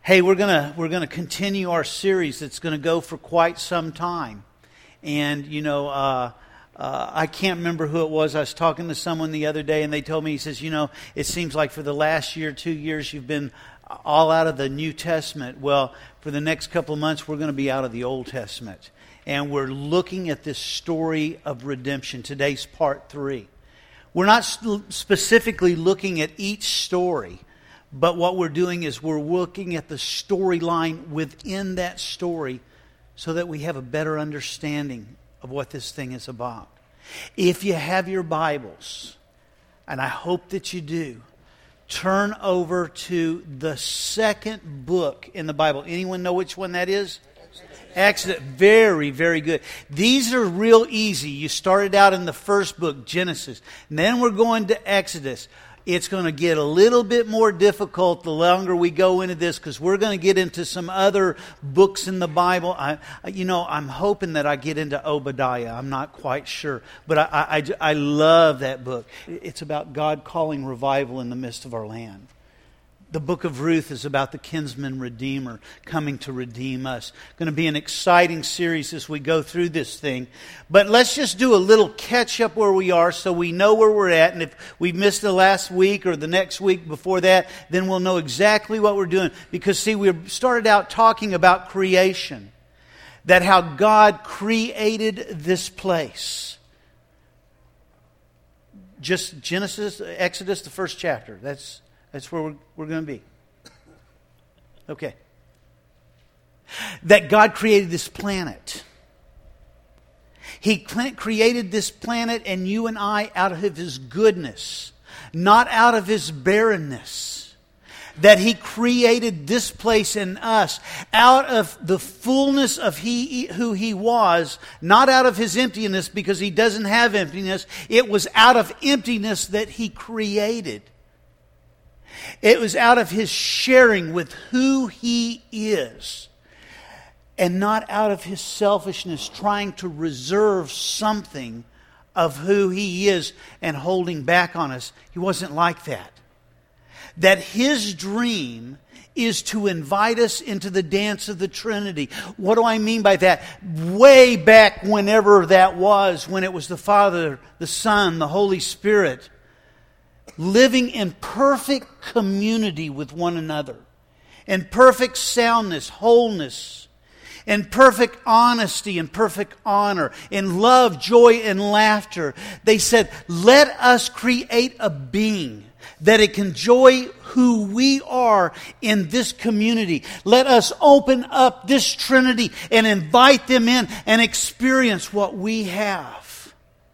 Hey, we're gonna continue our series that's going to go for quite some time, and I can't remember who it was. I was talking to someone the other day, and they told me, he says, it seems like for the last year, 2 years, you've been all out of the New Testament. Well, for the next couple of months, we're going to be out of the Old Testament, and we're looking at this story of redemption. Today's part 3. We're not specifically looking at each story. But what we're doing is we're looking at the storyline within that story so that we have a better understanding of what this thing is about. If you have your Bibles, and I hope that you do, turn over to the second book in the Bible. Anyone know which one that is? Exodus. Very, very good. These are real easy. You started out in the first book, Genesis. And then we're going to Exodus. It's going to get a little bit more difficult the longer we go into this, because we're going to get into some other books in the Bible. I'm hoping that I get into Obadiah. I'm not quite sure. But I love that book. It's about God calling revival in the midst of our land. The book of Ruth is about the kinsman redeemer coming to redeem us. Going to be an exciting series as we go through this thing. But let's just do a little catch up where we are so we know where we're at. And if we missed the last week or the next week before that, then we'll know exactly what we're doing. Because see, we started out talking about creation. That how God created this place. Just Genesis, Exodus, the first chapter. That's where we're going to be. Okay. That God created this planet. He created this planet and you and I out of His goodness, not out of His barrenness. That He created this place in us out of the fullness of who He was, not out of His emptiness, because He doesn't have emptiness. It was out of emptiness that He created. It was out of His sharing with who He is, and not out of His selfishness trying to reserve something of who He is and holding back on us. He wasn't like that. That His dream is to invite us into the dance of the Trinity. What do I mean by that? Way back whenever that was, when it was the Father, the Son, the Holy Spirit, living in perfect community with one another, in perfect soundness, wholeness, in perfect honesty and perfect honor, in love, joy, and laughter. They said, let us create a being that it can enjoy who we are in this community. Let us open up this Trinity and invite them in and experience what we have.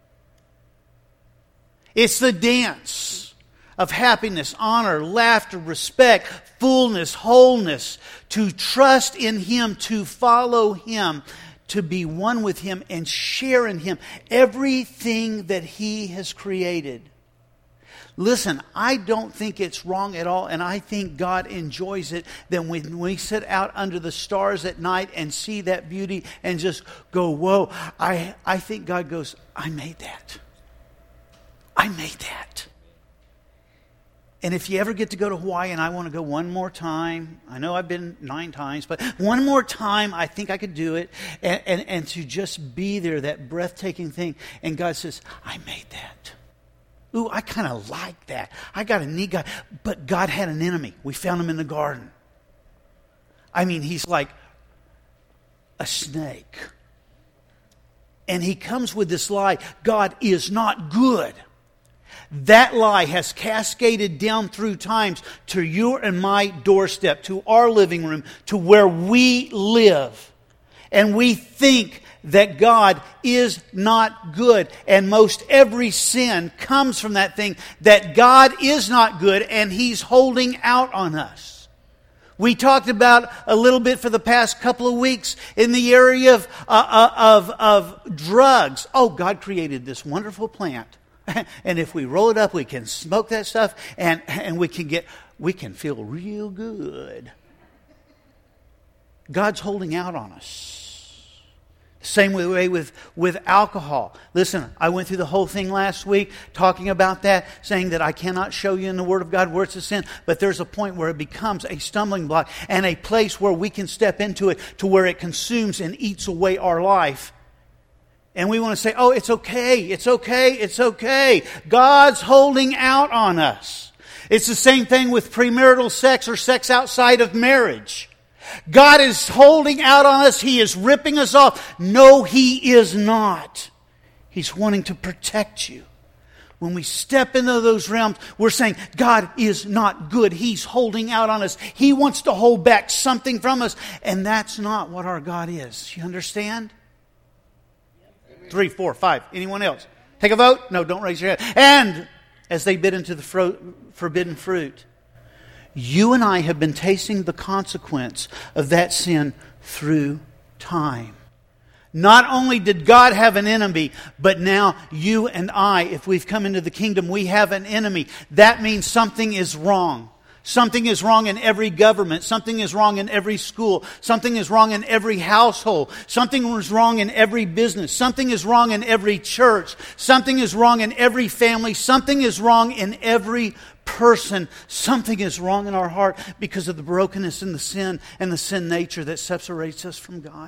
It's the dance of happiness, honor, laughter, respect, fullness, wholeness, to trust in Him, to follow Him, to be one with Him and share in Him everything that He has created. Listen, I don't think it's wrong at all, and I think God enjoys it. Then when we sit out under the stars at night and see that beauty and just go, whoa, I think God goes, I made that. I made that. And if you ever get to go to Hawaii, and I want to go one more time, I know I've been 9 times, but one more time, I think I could do it. And to just be there, that breathtaking thing. And God says, I made that. Ooh, I kind of like that. I got a neat guy. But God had an enemy. We found him in the garden. I mean, he's like a snake. And he comes with this lie, God is not good. That lie has cascaded down through times to your and my doorstep, to our living room, to where we live. And we think that God is not good. And most every sin comes from that thing, that God is not good and He's holding out on us. We talked about a little bit for the past couple of weeks in the area of drugs. Oh, God created this wonderful plant. And if we roll it up, we can smoke that stuff and we can feel real good. God's holding out on us. Same way with alcohol. Listen, I went through the whole thing last week talking about that, saying that I cannot show you in the Word of God where it's a sin, but there's a point where it becomes a stumbling block and a place where we can step into it to where it consumes and eats away our life. And we want to say, oh, it's okay, it's okay, it's okay. God's holding out on us. It's the same thing with premarital sex or sex outside of marriage. God is holding out on us. He is ripping us off. No, He is not. He's wanting to protect you. When we step into those realms, we're saying, God is not good. He's holding out on us. He wants to hold back something from us. And that's not what our God is. You understand? 3, 4, 5. Anyone else? Take a vote? No, don't raise your hand. And as they bit into the forbidden fruit, you and I have been tasting the consequence of that sin through time. Not only did God have an enemy, but now you and I, if we've come into the kingdom, we have an enemy. That means something is wrong. Something is wrong in every government. Something is wrong in every school. Something is wrong in every household. Something is wrong in every business. Something is wrong in every church. Something is wrong in every family. Something is wrong in every person. Something is wrong in our heart because of the brokenness and the sin nature that separates us from God.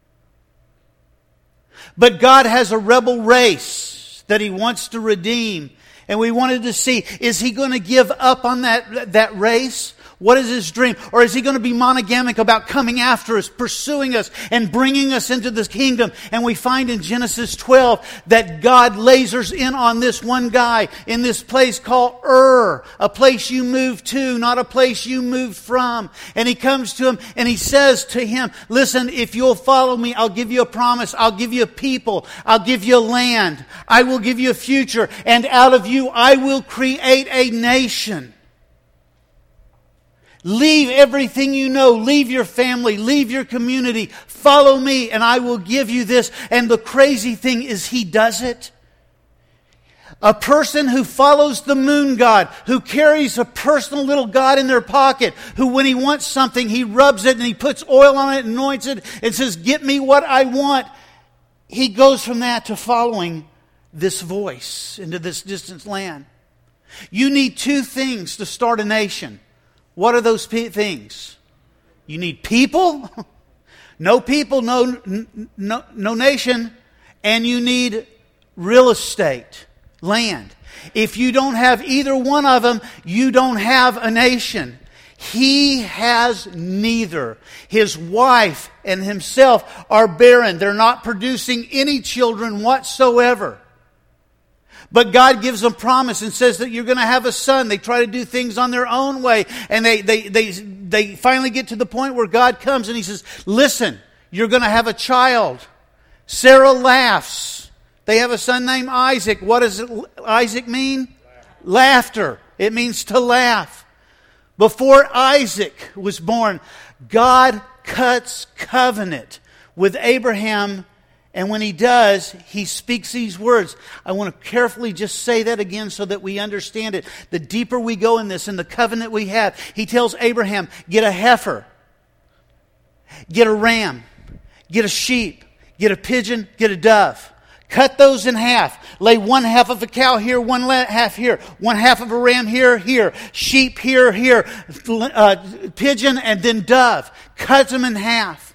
But God has a rebel race that He wants to redeem. And we wanted to see, is He going to give up on that race? What is His dream? Or is He going to be monogamic about coming after us, pursuing us, and bringing us into this kingdom? And we find in Genesis 12 that God lasers in on this one guy in this place called Ur, a place you moved to, not a place you moved from. And He comes to him and He says to him, listen, if you'll follow me, I'll give you a promise. I'll give you a people. I'll give you a land. I will give you a future. And out of you, I will create a nation. Leave everything you know. Leave your family. Leave your community. Follow me and I will give you this. And the crazy thing is He does it. A person who follows the moon god, who carries a personal little god in their pocket, who when he wants something, he rubs it and he puts oil on it, anoints it, and says, get me what I want. He goes from that to following this voice into this distant land. You need 2 things to start a nation. What are those things? You need people, no people, no nation, and you need real estate, land. If you don't have either one of them, you don't have a nation. He has neither. His wife and himself are barren. They're not producing any children whatsoever. But God gives them promise and says that you're going to have a son. They try to do things on their own way. And they finally get to the point where God comes and He says, listen, you're going to have a child. Sarah laughs. They have a son named Isaac. What does Isaac mean? Laughter. It means to laugh. Before Isaac was born, God cuts covenant with Abraham. And when He does, He speaks these words. I want to carefully just say that again so that we understand it. The deeper we go in this, in the covenant we have, He tells Abraham, get a heifer, get a ram, get a sheep, get a pigeon, get a dove. Cut those in half. Lay one half of a cow here, one half here. One half of a ram here, here. Sheep here, here. Pigeon and then dove. Cut them in half.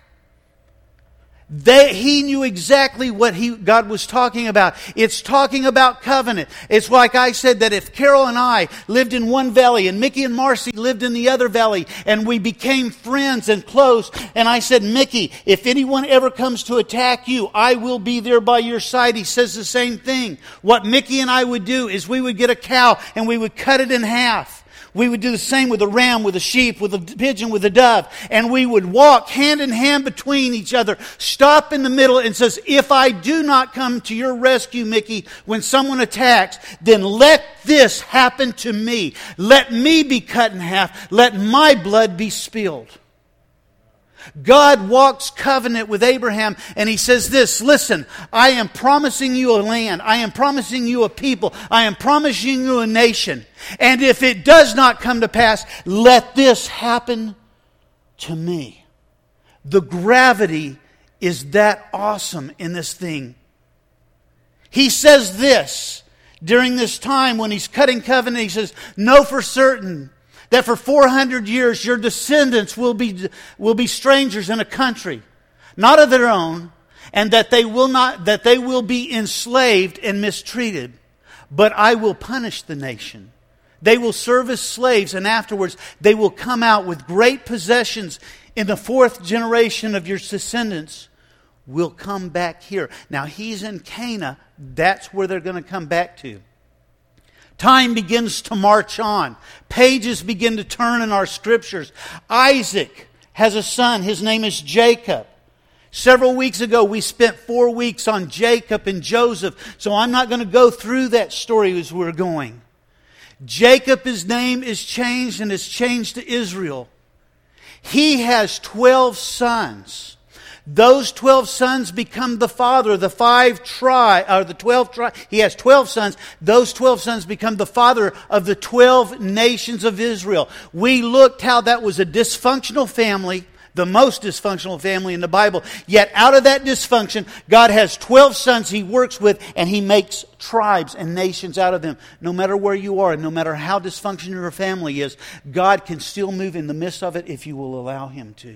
He knew exactly what God was talking about. It's talking about covenant. It's like I said that if Carol and I lived in one valley and Mickey and Marcy lived in the other valley and we became friends and close, and I said, Mickey, if anyone ever comes to attack you, I will be there by your side. He says the same thing. What Mickey and I would do is we would get a cow and we would cut it in half. We would do the same with a ram, with a sheep, with a pigeon, with a dove. And we would walk hand in hand between each other, stop in the middle and says, if I do not come to your rescue, Mickey, when someone attacks, then let this happen to me. Let me be cut in half. Let my blood be spilled. God walks covenant with Abraham and He says this, listen, I am promising you a land. I am promising you a people. I am promising you a nation. And if it does not come to pass, let this happen to me. The gravity is that awesome in this thing. He says this during this time when he's cutting covenant. He says, know for certain that for 400 years your descendants will be strangers in a country not of their own, and that they will be enslaved and mistreated. But I will punish the nation. They will serve as slaves, and afterwards they will come out with great possessions. In the 4th generation of your descendants will come back here. Now he's in Canaan. That's where they're going to come back to. Time begins to march on. Pages begin to turn in our scriptures. Isaac has a son. His name is Jacob. Several weeks ago, we spent 4 weeks on Jacob and Joseph, so I'm not going to go through that story as we're going. Jacob, his name is changed and is changed to Israel. He has 12 sons. Those 12 sons become the father of the 12 tribes. He has 12 sons. Those 12 sons become the father of the 12 nations of Israel. We looked how that was a dysfunctional family, the most dysfunctional family in the Bible. Yet out of that dysfunction, God has 12 sons He works with, and He makes tribes and nations out of them. No matter where you are, and no matter how dysfunctional your family is, God can still move in the midst of it if you will allow Him to.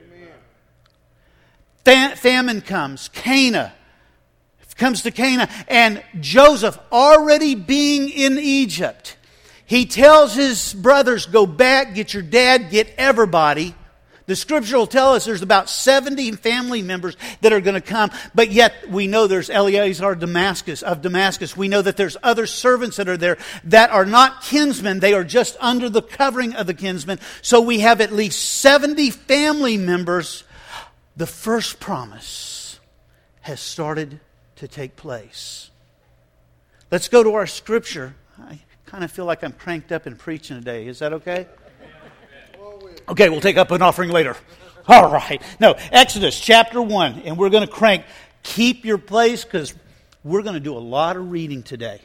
Famine comes. Canaan comes to Canaan. And Joseph, already being in Egypt, he tells his brothers, go back, get your dad, get everybody. The scripture will tell us there's about 70 family members that are going to come. But yet we know there's Eleazar of Damascus. We know that there's other servants that are there that are not kinsmen. They are just under the covering of the kinsmen. So we have at least 70 family members. The first promise has started to take place. Let's go to our scripture. I kind of feel like I'm cranked up and preaching today. Is that okay? Okay, we'll take up an offering later. All right. No, Exodus chapter 1. And we're going to crank. Keep your place because we're going to do a lot of reading today.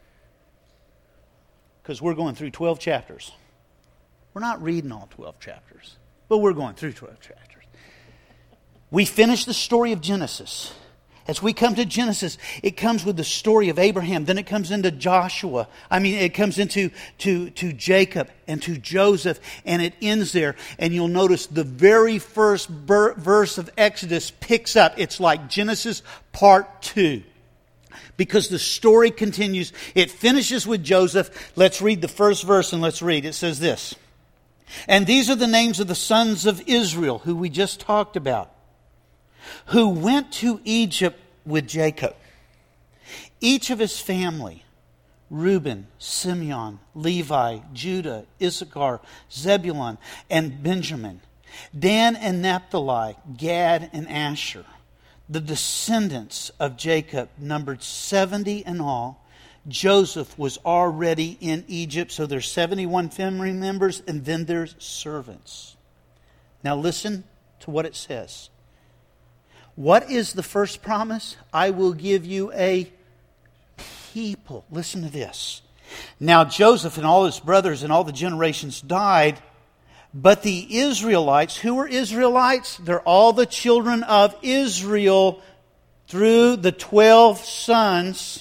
Because we're going through 12 chapters. We're not reading all 12 chapters. But we're going through 12 chapters. We finish the story of Genesis. As we come to Genesis, it comes with the story of Abraham. Then it comes into Joshua. It comes into to Jacob and to Joseph. And it ends there. And you'll notice the very first verse of Exodus picks up. It's like Genesis part 2. Because the story continues. It finishes with Joseph. Let's read the first verse and let's read. It says this. And these are the names of the sons of Israel who we just talked about, who went to Egypt with Jacob. Each of his family, Reuben, Simeon, Levi, Judah, Issachar, Zebulun, and Benjamin, Dan and Naphtali, Gad and Asher. The descendants of Jacob numbered 70 in all. Joseph was already in Egypt, so there's 71 family members, and then there's servants. Now listen to what it says. What is the first promise? I will give you a people. Listen to this. Now Joseph and all his brothers and all the generations died, but the Israelites, who were Israelites? They're all the children of Israel through the 12 sons.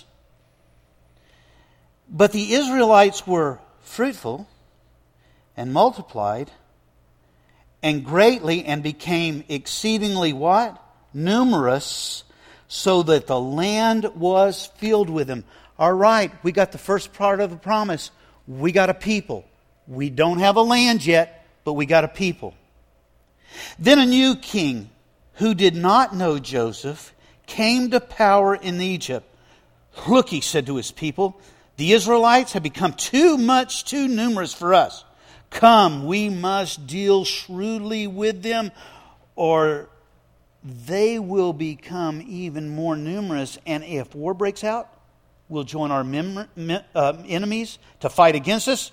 But the Israelites were fruitful and multiplied and greatly and became exceedingly what? Numerous, so that the land was filled with them. All right, we got the first part of the promise. We got a people. We don't have a land yet, but we got a people. Then a new king who did not know Joseph came to power in Egypt. Look, he said to his people, the Israelites have become too numerous for us. Come, we must deal shrewdly with them, or they will become even more numerous. And if war breaks out, we'll join our enemies to fight against us.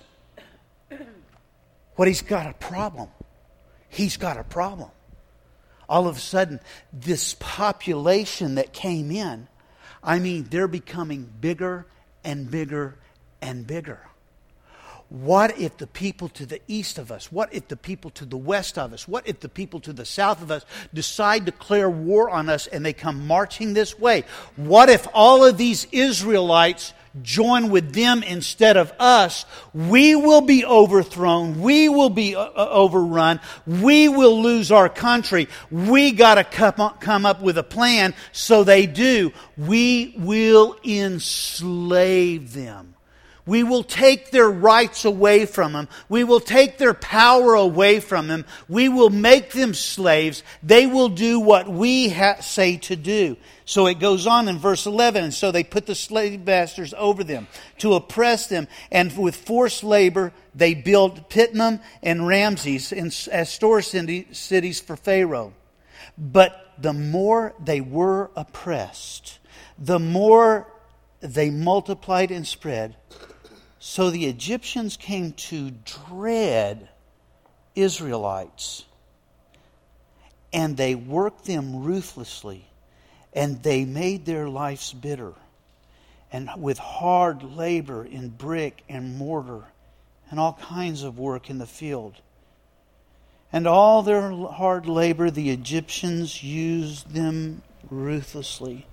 He's got a problem. He's got a problem. All of a sudden, this population that came in, they're becoming bigger and bigger and bigger. what if the people to the east of us, what if the people to the west of us, what if the people to the south of us decide to declare war on us and they come marching this way? What if all of these Israelites join with them instead of us? We will be overthrown. We will be overrun. We will lose our country. We got to come up with a plan. So they do. We will enslave them. We will take their rights away from them. We will take their power away from them. We will make them slaves. They will do what we say to do. So it goes on in verse 11. And so they put the slave masters over them to oppress them. And with forced labor, they built Pithom and Ramses as store cities for Pharaoh. But the more they were oppressed, the more they multiplied and spread. So the Egyptians came to dread Israelites, and they worked them ruthlessly, and they made their lives bitter, and with hard labor in brick and mortar, and all kinds of work in the field. And all their hard labor, the Egyptians used them ruthlessly.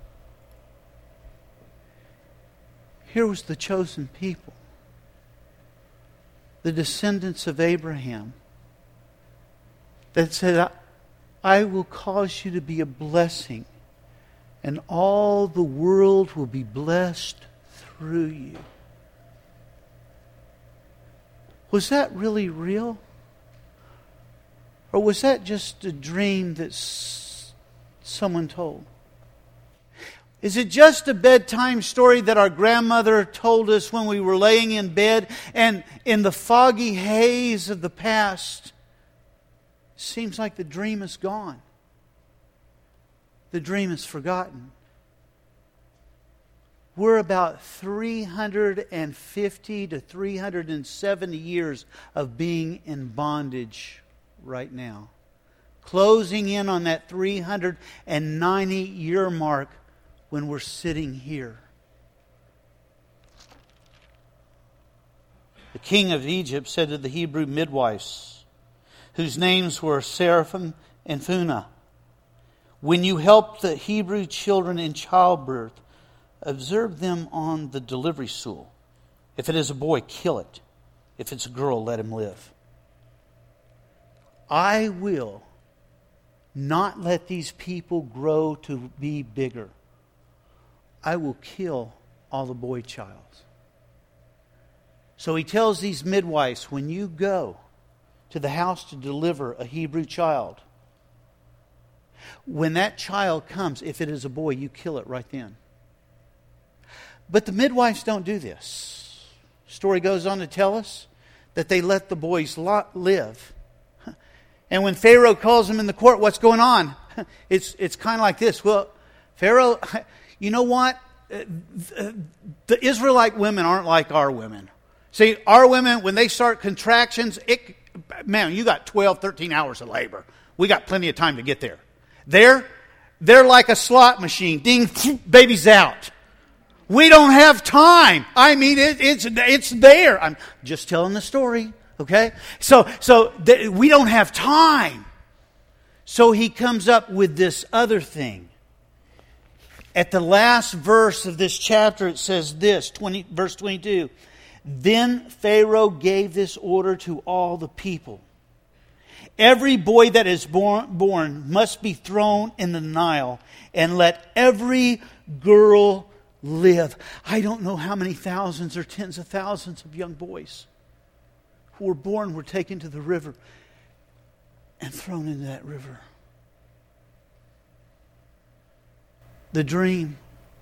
Here was the chosen people, the descendants of Abraham, that said, I will cause you to be a blessing, and all the world will be blessed through you. Was that really real? Or was that just a dream that someone told? Is it just a bedtime story that our grandmother told us when we were laying in bed, and in the foggy haze of the past, it seems like the dream is gone? The dream is forgotten. We're about 350 to 370 years of being in bondage right now. Closing in on that 390-year mark when we're sitting here. The king of Egypt said to the Hebrew midwives, whose names were Seraphim and Phunah, when you help the Hebrew children in childbirth, observe them on the delivery stool. If it is a boy, kill it. If it's a girl, let him live. I will not let these people grow to be bigger. I will kill all the boy childs. So he tells these midwives, when you go to the house to deliver a Hebrew child, when that child comes, if it is a boy, you kill it right then. But the midwives don't do this. The story goes on to tell us that they let the boys live. And when Pharaoh calls them in the court, what's going on? It's kind of like this. Well, Pharaoh, you know what? The Israelite women aren't like our women. See, our women, when they start contractions, man, you got 12, 13 hours of labor. We got plenty of time to get there. They're like a slot machine. Ding, baby's out. We don't have time. I mean, it's there. I'm just telling the story, okay? So we don't have time. So he comes up with this other thing. At the last verse of this chapter, it says this, verse 22. Then Pharaoh gave this order to all the people. Every boy that is born must be thrown in the Nile, and let every girl live. I don't know how many thousands or tens of thousands of young boys who were born were taken to the river and thrown into that river. The dream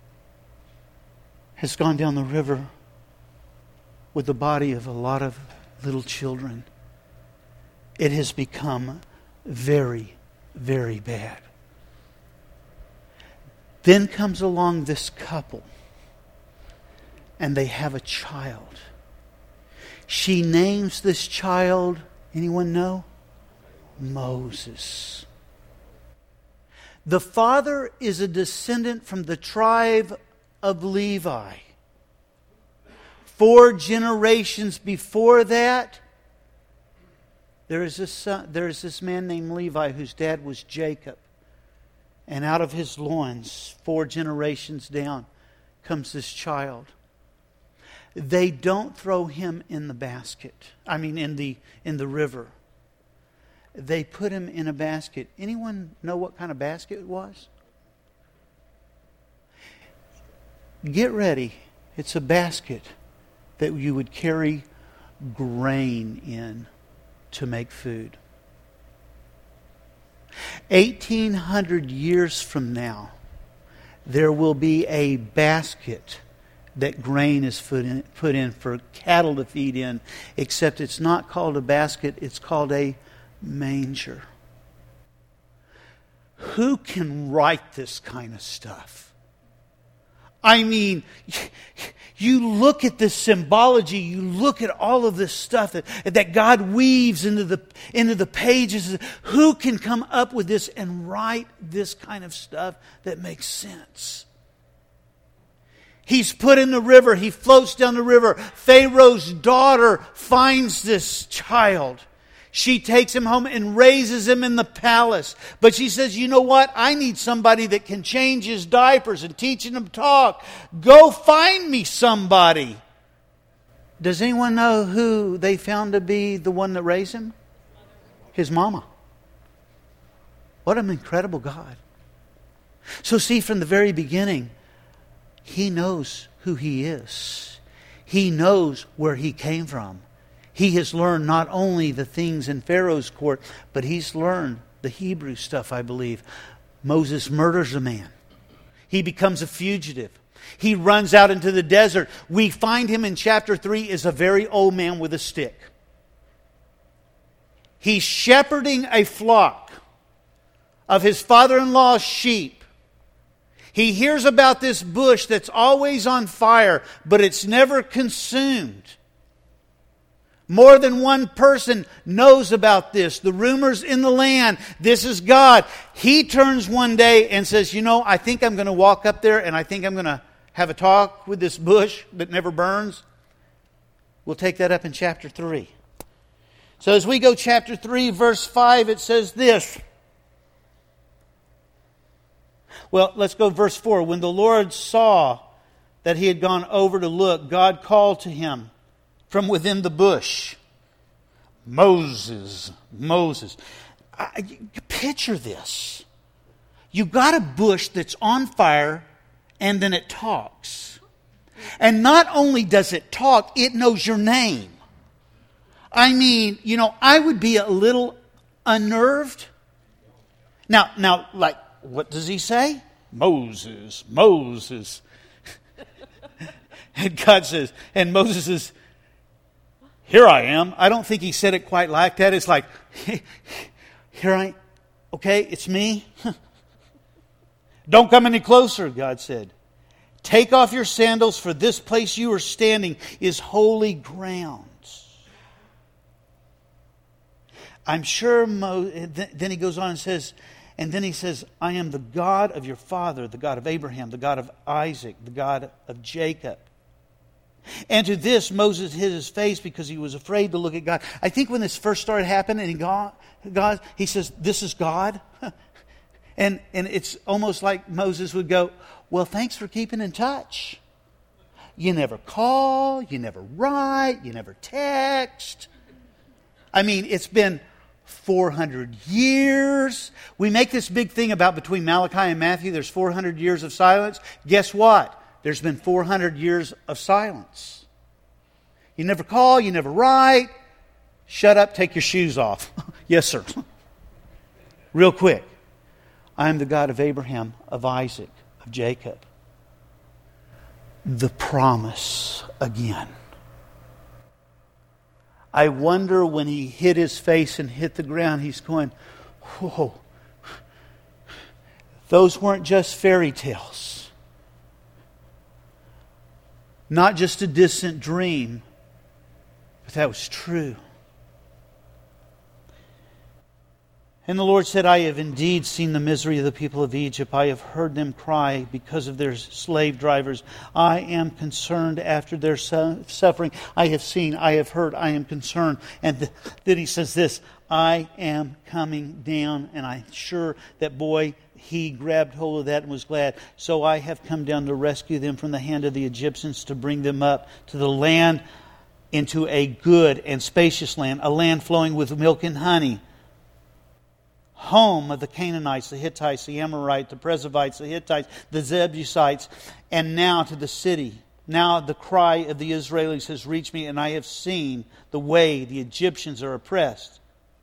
has gone down the river with the body of a lot of little children. It has become very, very bad. Then comes along this couple, and they have a child. She names this child, anyone know? Moses. The father is a descendant from the tribe of Levi. 4 generations before that, there is this man named Levi whose dad was Jacob. And out of his loins, 4 generations down, comes this child. They don't throw him in the basket. In the river. They put him in a basket. Anyone know what kind of basket it was? Get ready. It's a basket that you would carry grain in to make food. 1,800 years from now, there will be a basket that grain is put in for cattle to feed in, except it's not called a basket, it's called a manger. Who can write this kind of stuff? You look at this symbology, you look at all of this stuff that God weaves into the pages. Who can come up with this and write this kind of stuff that makes sense? He's put in the river. He floats down the river. Pharaoh's daughter finds this child. She takes him home and raises him in the palace. But she says, you know what? I need somebody that can change his diapers and teach him to talk. Go find me somebody. Does anyone know who they found to be the one that raised him? His mama. What an incredible God. So see, from the very beginning, He knows who He is. He knows where He came from. He has learned not only the things in Pharaoh's court, but he's learned the Hebrew stuff, I believe. Moses murders a man. He becomes a fugitive. He runs out into the desert. We find him in chapter 3 as a very old man with a stick. He's shepherding a flock of his father-in-law's sheep. He hears about this bush that's always on fire, but it's never consumed. More than one person knows about this. The rumors in the land, this is God. He turns one day and says, you know, I think I'm going to walk up there and I think I'm going to have a talk with this bush that never burns. We'll take that up in chapter 3. So as we go chapter 3, verse 5, it says this. Well, let's go verse 4. When the Lord saw that he had gone over to look, God called to him from within the bush, Moses, Moses. Picture this. You've got a bush that's on fire and then it talks. And not only does it talk, it knows your name. I would be a little unnerved. Now, like, what does he say? Moses, Moses. And God says, and Moses says, here I am. I don't think he said it quite like that. It's like, here I am. Okay, it's me. Don't come any closer, God said. Take off your sandals, for this place you are standing is holy ground. I'm sure, then he goes on and says, I am the God of your father, the God of Abraham, the God of Isaac, the God of Jacob. And to this, Moses hid his face because he was afraid to look at God. I think when this first started happening, and he says, this is God. And it's almost like Moses would go, well, thanks for keeping in touch. You never call, you never write, you never text. It's been 400 years. We make this big thing about between Malachi and Matthew, there's 400 years of silence. Guess what? There's been 400 years of silence. You never call, you never write. Shut up, take your shoes off. Yes, sir. Real quick. I am the God of Abraham, of Isaac, of Jacob. The promise again. I wonder when he hit his face and hit the ground, he's going, whoa. Those weren't just fairy tales. Not just a distant dream, but that was true. And the Lord said, I have indeed seen the misery of the people of Egypt. I have heard them cry because of their slave drivers. I am concerned after their suffering. I have seen, I have heard, I am concerned. And then he says this, I am coming down. And I'm sure that boy, he grabbed hold of that and was glad. So I have come down to rescue them from the hand of the Egyptians, to bring them up to the land, into a good and spacious land, a land flowing with milk and honey. Home of the Canaanites, the Hittites, the Amorites, the Perizzites, the Hittites, the Jebusites, and now to the city. Now the cry of the Israelis has reached me, and I have seen the way the Egyptians are oppressed.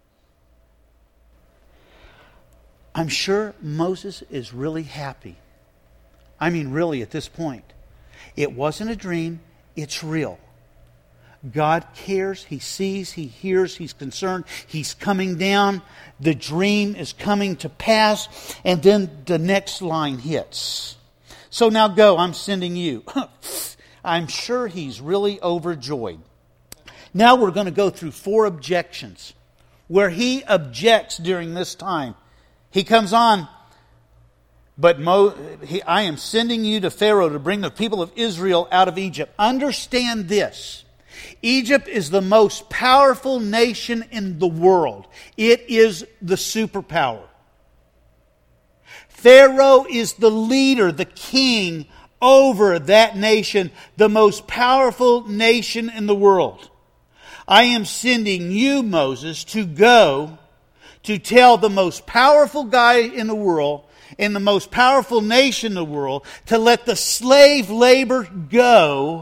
I'm sure Moses is really happy. I mean, really, at this point. It wasn't a dream, it's real. God cares, He sees, He hears, He's concerned, He's coming down. The dream is coming to pass, and then the next line hits. So now go, I'm sending you. I'm sure he's really overjoyed. Now we're going to go through 4 objections where he objects during this time. He comes on, but I am sending you to Pharaoh to bring the people of Israel out of Egypt. Understand this. Egypt is the most powerful nation in the world. It is the superpower. Pharaoh is the leader, the king over that nation, the most powerful nation in the world. I am sending you, Moses, to go to tell the most powerful guy in the world, in the most powerful nation in the world, to let the slave labor go.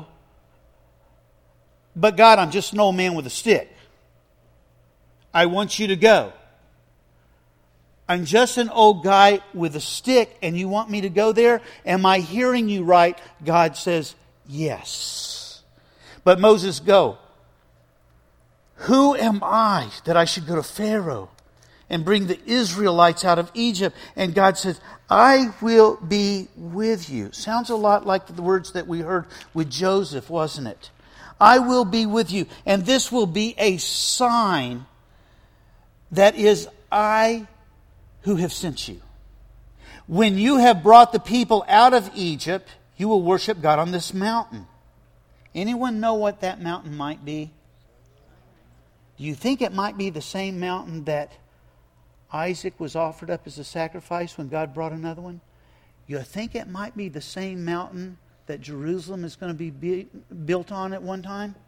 But God, I'm just an old man with a stick. I want you to go. I'm just an old guy with a stick, and you want me to go there? Am I hearing you right? God says, yes. But Moses, go. Who am I that I should go to Pharaoh and bring the Israelites out of Egypt? And God says, I will be with you. Sounds a lot like the words that we heard with Joseph, wasn't it? I will be with you. And this will be a sign that is I who have sent you. When you have brought the people out of Egypt, you will worship God on this mountain. Anyone know what that mountain might be? Do you think it might be the same mountain that Isaac was offered up as a sacrifice when God brought another one? You think it might be the same mountain that Jerusalem is going to be built on at one time?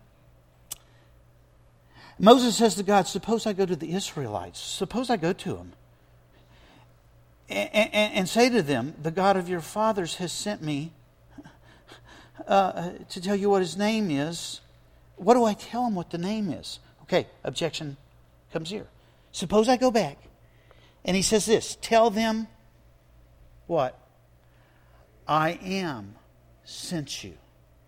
Moses says to God, suppose I go to the Israelites. Suppose I go to them. And say to them, the God of your fathers has sent me to tell you what His name is. What do I tell him what the name is? Okay, objection comes here. Suppose I go back. And he says this, tell them what? I am sent you.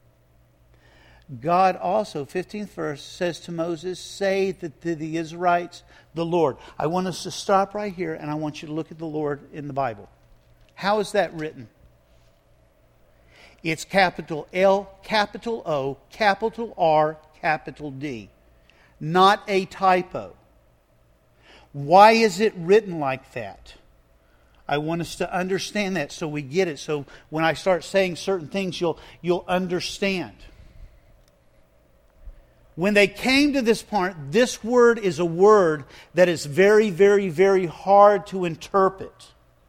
God also, 15th verse, says to Moses, say that to the Israelites, the Lord. I want us to stop right here, and I want you to look at the Lord in the Bible. How is that written? It's capital L, capital O, capital R, capital D. Not a typo. Why is it written like that? I want us to understand that so we get it. So when I start saying certain things, you'll understand. When they came to this part, this word is a word that is very, very, very hard to interpret.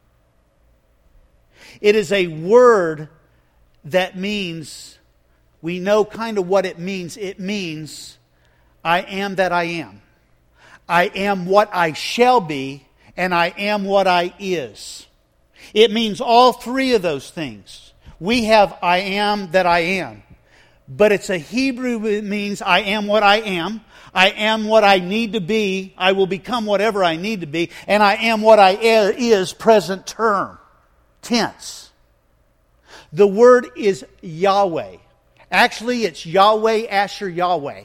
It is a word that means, we know kind of what it means. It means, I am that I am. I am what I shall be, and I am what I is. It means all three of those things. We have I am that I am. But it's a Hebrew, it means I am what I am. I am what I need to be. I will become whatever I need to be. And I am what I is, present term, tense. The word is Yahweh. Actually, it's Yahweh, Asher, Yahweh.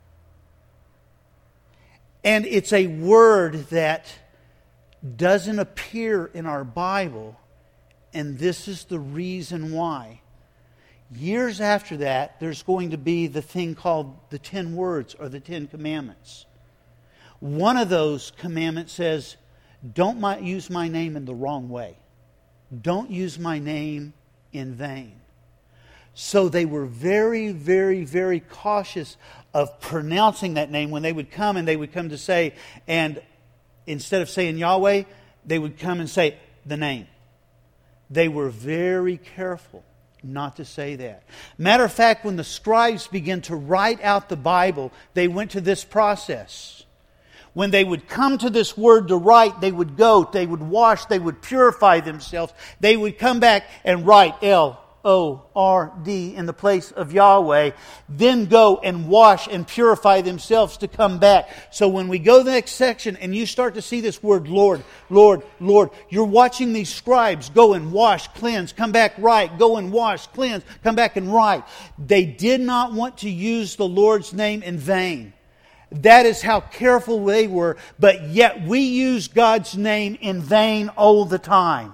And it's a word that doesn't appear in our Bible, and this is the reason why. Years after that, there's going to be the thing called the 10 Words or the 10 Commandments. One of those commandments says, don't use my name in the wrong way. Don't use my name in vain. So they were very, very, very cautious of pronouncing that name when they would come and they would come to say, and instead of saying Yahweh, they would come and say the name. They were very careful not to say that. Matter of fact, when the scribes began to write out the Bible, they went to this process. When they would come to this word to write, they would go, they would wash, they would purify themselves. They would come back and write L-O-R-D in the place of Yahweh. Then go and wash and purify themselves to come back. So when we go to the next section and you start to see this word Lord, Lord, Lord, you're watching these scribes go and wash, cleanse, come back, write, go and wash, cleanse, come back and write. They did not want to use the Lord's name in vain. That is how careful they were, but yet we use God's name in vain all the time.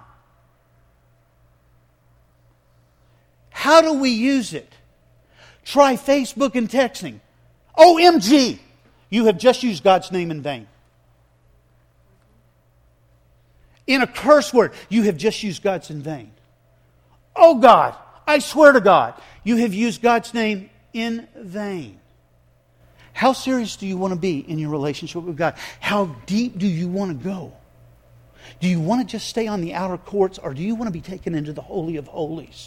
How do we use it? Try Facebook and texting. OMG! You have just used God's name in vain. In a curse word, you have just used God's in vain. Oh God, I swear to God, you have used God's name in vain. How serious do you want to be in your relationship with God? How deep do you want to go? Do you want to just stay on the outer courts, or do you want to be taken into the Holy of Holies?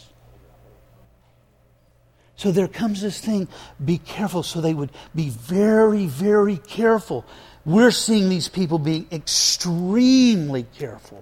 So there comes this thing, be careful. So they would be very, very careful. We're seeing these people being extremely careful.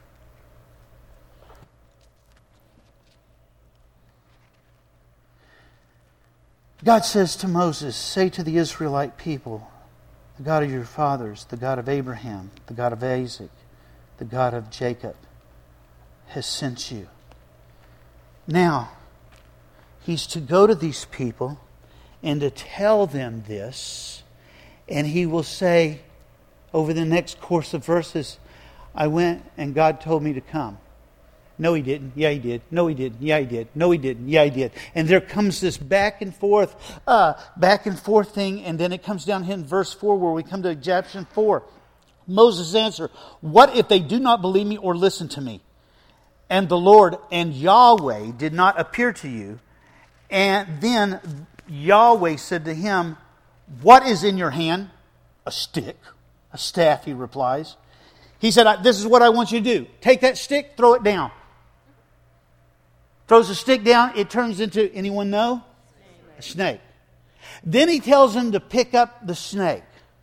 God says to Moses, say to the Israelite people, the God of your fathers, the God of Abraham, the God of Isaac, the God of Jacob has sent you. Now, He's to go to these people and to tell them this. And He will say, over the next course of verses, I went and God told me to come. No, He didn't. Yeah, He did. No, He didn't. Yeah, He did. No, He didn't. Yeah, He did. And there comes this back and forth thing. And then it comes down here in verse 4 where we come to Egyptian 4. Moses answered, what if they do not believe me or listen to me? And the Lord and Yahweh did not appear to you. And then Yahweh said to him, what is in your hand? A stick. A staff, he replies. He said, this is what I want you to do. Take that stick, throw it down. Throws the stick down, it turns into, anyone know? A snake. Then he tells him to pick up the snake.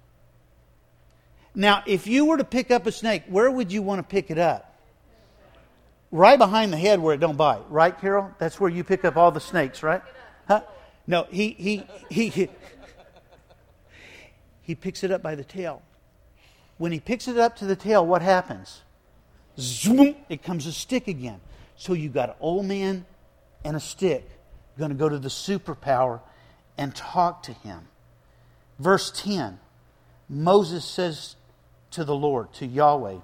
Now, if you were to pick up a snake, where would you want to pick it up? Right behind the head where it don't bite. Right, Carol? That's where you pick up all the snakes, right? Huh? No, he picks it up by the tail. When he picks it up to the tail, what happens? Zoom! It comes a stick again. So you got an old man and a stick going to go to the superpower and talk to him. Verse 10, Moses says to the Lord, to Yahweh,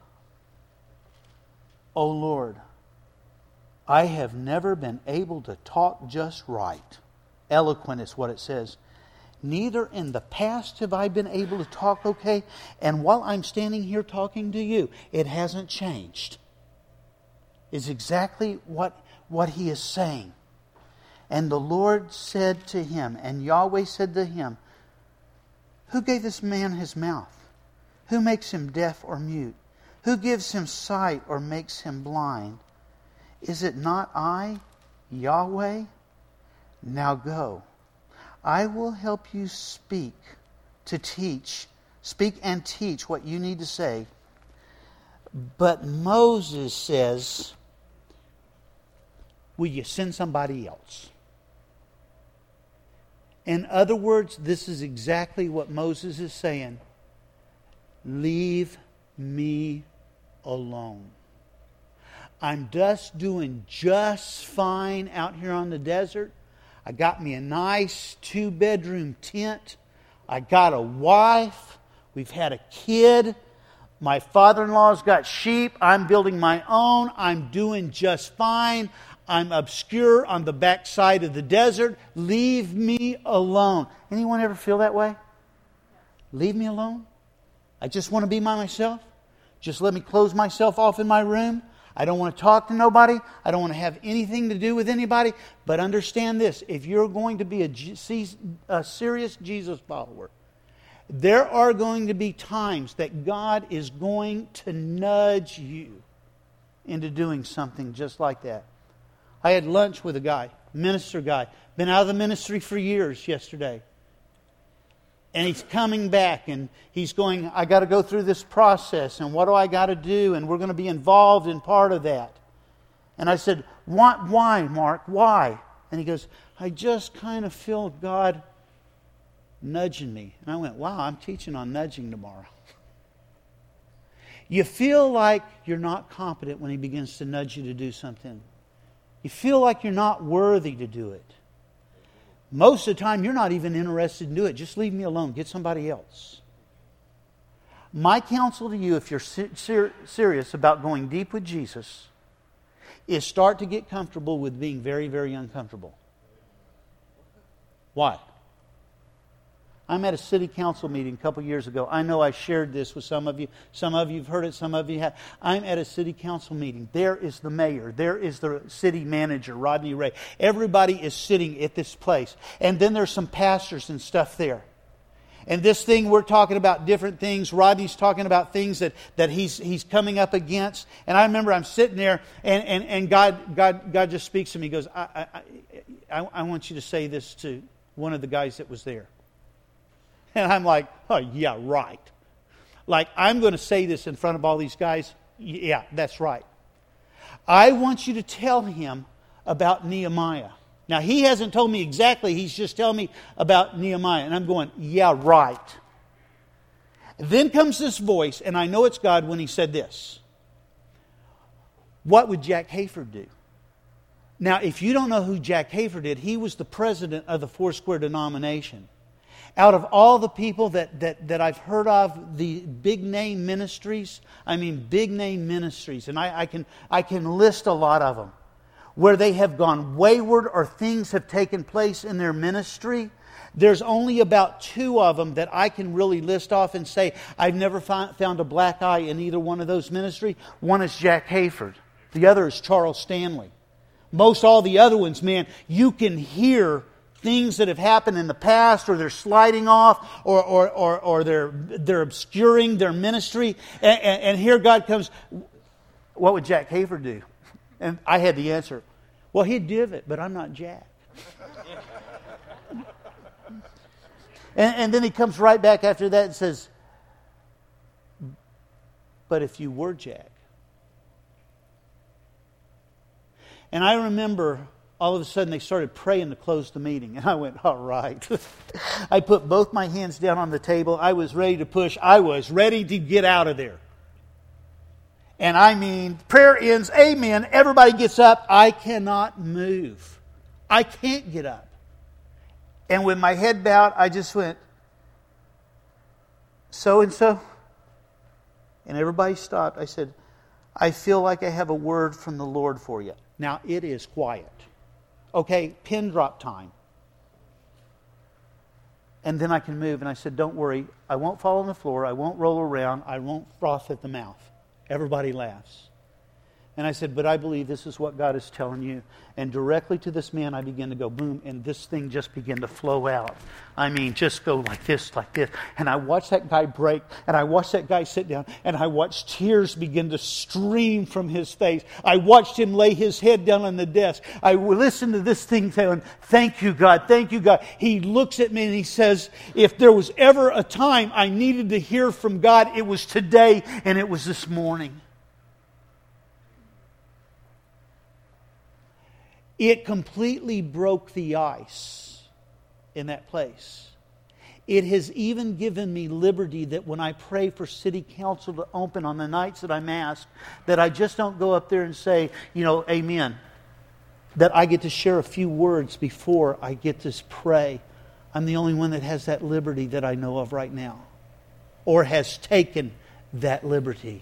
O Lord, I have never been able to talk just right. Eloquent is what it says. Neither in the past have I been able to talk okay, and while I'm standing here talking to you, it hasn't changed. It's exactly what he is saying. And the Lord said to him, and Yahweh said to him, who gave this man his mouth? Who makes him deaf or mute? Who gives him sight or makes him blind? Is it not I, Yahweh? Now go. I will help you speak and teach what you need to say. But Moses says, will you send somebody else? In other words, this is exactly what Moses is saying. Leave me alone. I'm just doing just fine out here on the desert. I got me a nice 2-bedroom tent. I got a wife. We've had a kid. My father-in-law's got sheep. I'm building my own. I'm doing just fine. I'm obscure on the backside of the desert. Leave me alone. Anyone ever feel that way? Leave me alone? I just want to be by myself? Just let me close myself off in my room. I don't want to talk to nobody. I don't want to have anything to do with anybody. But understand this. If you're going to be a serious Jesus follower, there are going to be times that God is going to nudge you into doing something just like that. I had lunch with a guy, minister guy, been out of the ministry for years yesterday. And he's coming back and he's going, I got to go through this process and what do I got to do? And we're going to be involved in part of that. And I said, why, Mark? Why? And he goes, I just kind of feel God nudging me. And I went, wow, I'm teaching on nudging tomorrow. You feel like you're not competent when He begins to nudge you to do something. You feel like you're not worthy to do it. Most of the time, you're not even interested in doing it. Just leave me alone. Get somebody else. My counsel to you, if you're serious about going deep with Jesus, is start to get comfortable with being very, very uncomfortable. Why? I'm at a city council meeting a couple years ago. I know I shared this with some of you. Some of you have heard it. Some of you have. I'm at a city council meeting. There is the mayor. There is the city manager, Rodney Ray. Everybody is sitting at this place. And then there's some pastors and stuff there. And this thing, we're talking about different things. Rodney's talking about things that he's coming up against. And I remember I'm sitting there, and God just speaks to me. He goes, I want you to say this to one of the guys that was there. And I'm like, oh, yeah, right. Like, I'm going to say this in front of all these guys. Yeah, that's right. I want you to tell him about Nehemiah. Now, he hasn't told me exactly. He's just telling me about Nehemiah. And I'm going, yeah, right. Then comes this voice, and I know it's God when He said this. What would Jack Hayford do? Now, if you don't know who Jack Hayford did, he was the president of the Foursquare denomination. Out of all the people that I've heard of, the big name ministries, big name ministries, and I can list a lot of them, where they have gone wayward or things have taken place in their ministry. There's only about 2 of them that I can really list off and say, I've never found a black eye in either one of those ministries. One is Jack Hayford. The other is Charles Stanley. Most all the other ones, man, you can hear things that have happened in the past, or they're sliding off, or they're obscuring their ministry. And here God comes, what would Jack Hayford do? And I had the answer. Well, he'd do it, but I'm not Jack. and then he comes right back after that and says, but if you were Jack. And I remember all of a sudden they started praying to close the meeting. And I went, all right. I put both my hands down on the table. I was ready to push. I was ready to get out of there. And prayer ends, amen. Everybody gets up. I cannot move. I can't get up. And with my head bowed, I just went, so-and-so. And everybody stopped. I said, I feel like I have a word from the Lord for you. Now, it is quiet. Okay, pin drop time. And then I can move. And I said, don't worry. I won't fall on the floor. I won't roll around. I won't froth at the mouth. Everybody laughs. And I said, but I believe this is what God is telling you. And directly to this man, I began to go boom. And this thing just began to flow out. Just go like this, like this. And I watched that guy break. And I watched that guy sit down. And I watched tears begin to stream from his face. I watched him lay his head down on the desk. I listened to this thing saying, thank you, God. Thank you, God. He looks at me and he says, if there was ever a time I needed to hear from God, it was today and it was this morning. It completely broke the ice in that place. It has even given me liberty that when I pray for city council to open on the nights that I'm asked, that I just don't go up there and say, amen. That I get to share a few words before I get to pray. I'm the only one that has that liberty that I know of right now. Or has taken that liberty.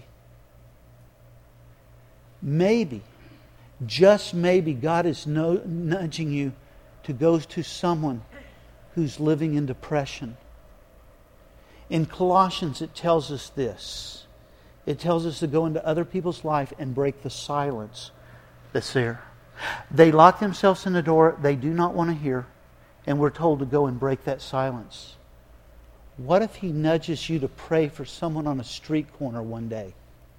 Maybe. Just maybe God is nudging you to go to someone who's living in depression. In Colossians it tells us this. It tells us to go into other people's life and break the silence that's there. They lock themselves in the door they do not want to hear, and we're told to go and break that silence. What if He nudges you to pray for someone on a street corner one day?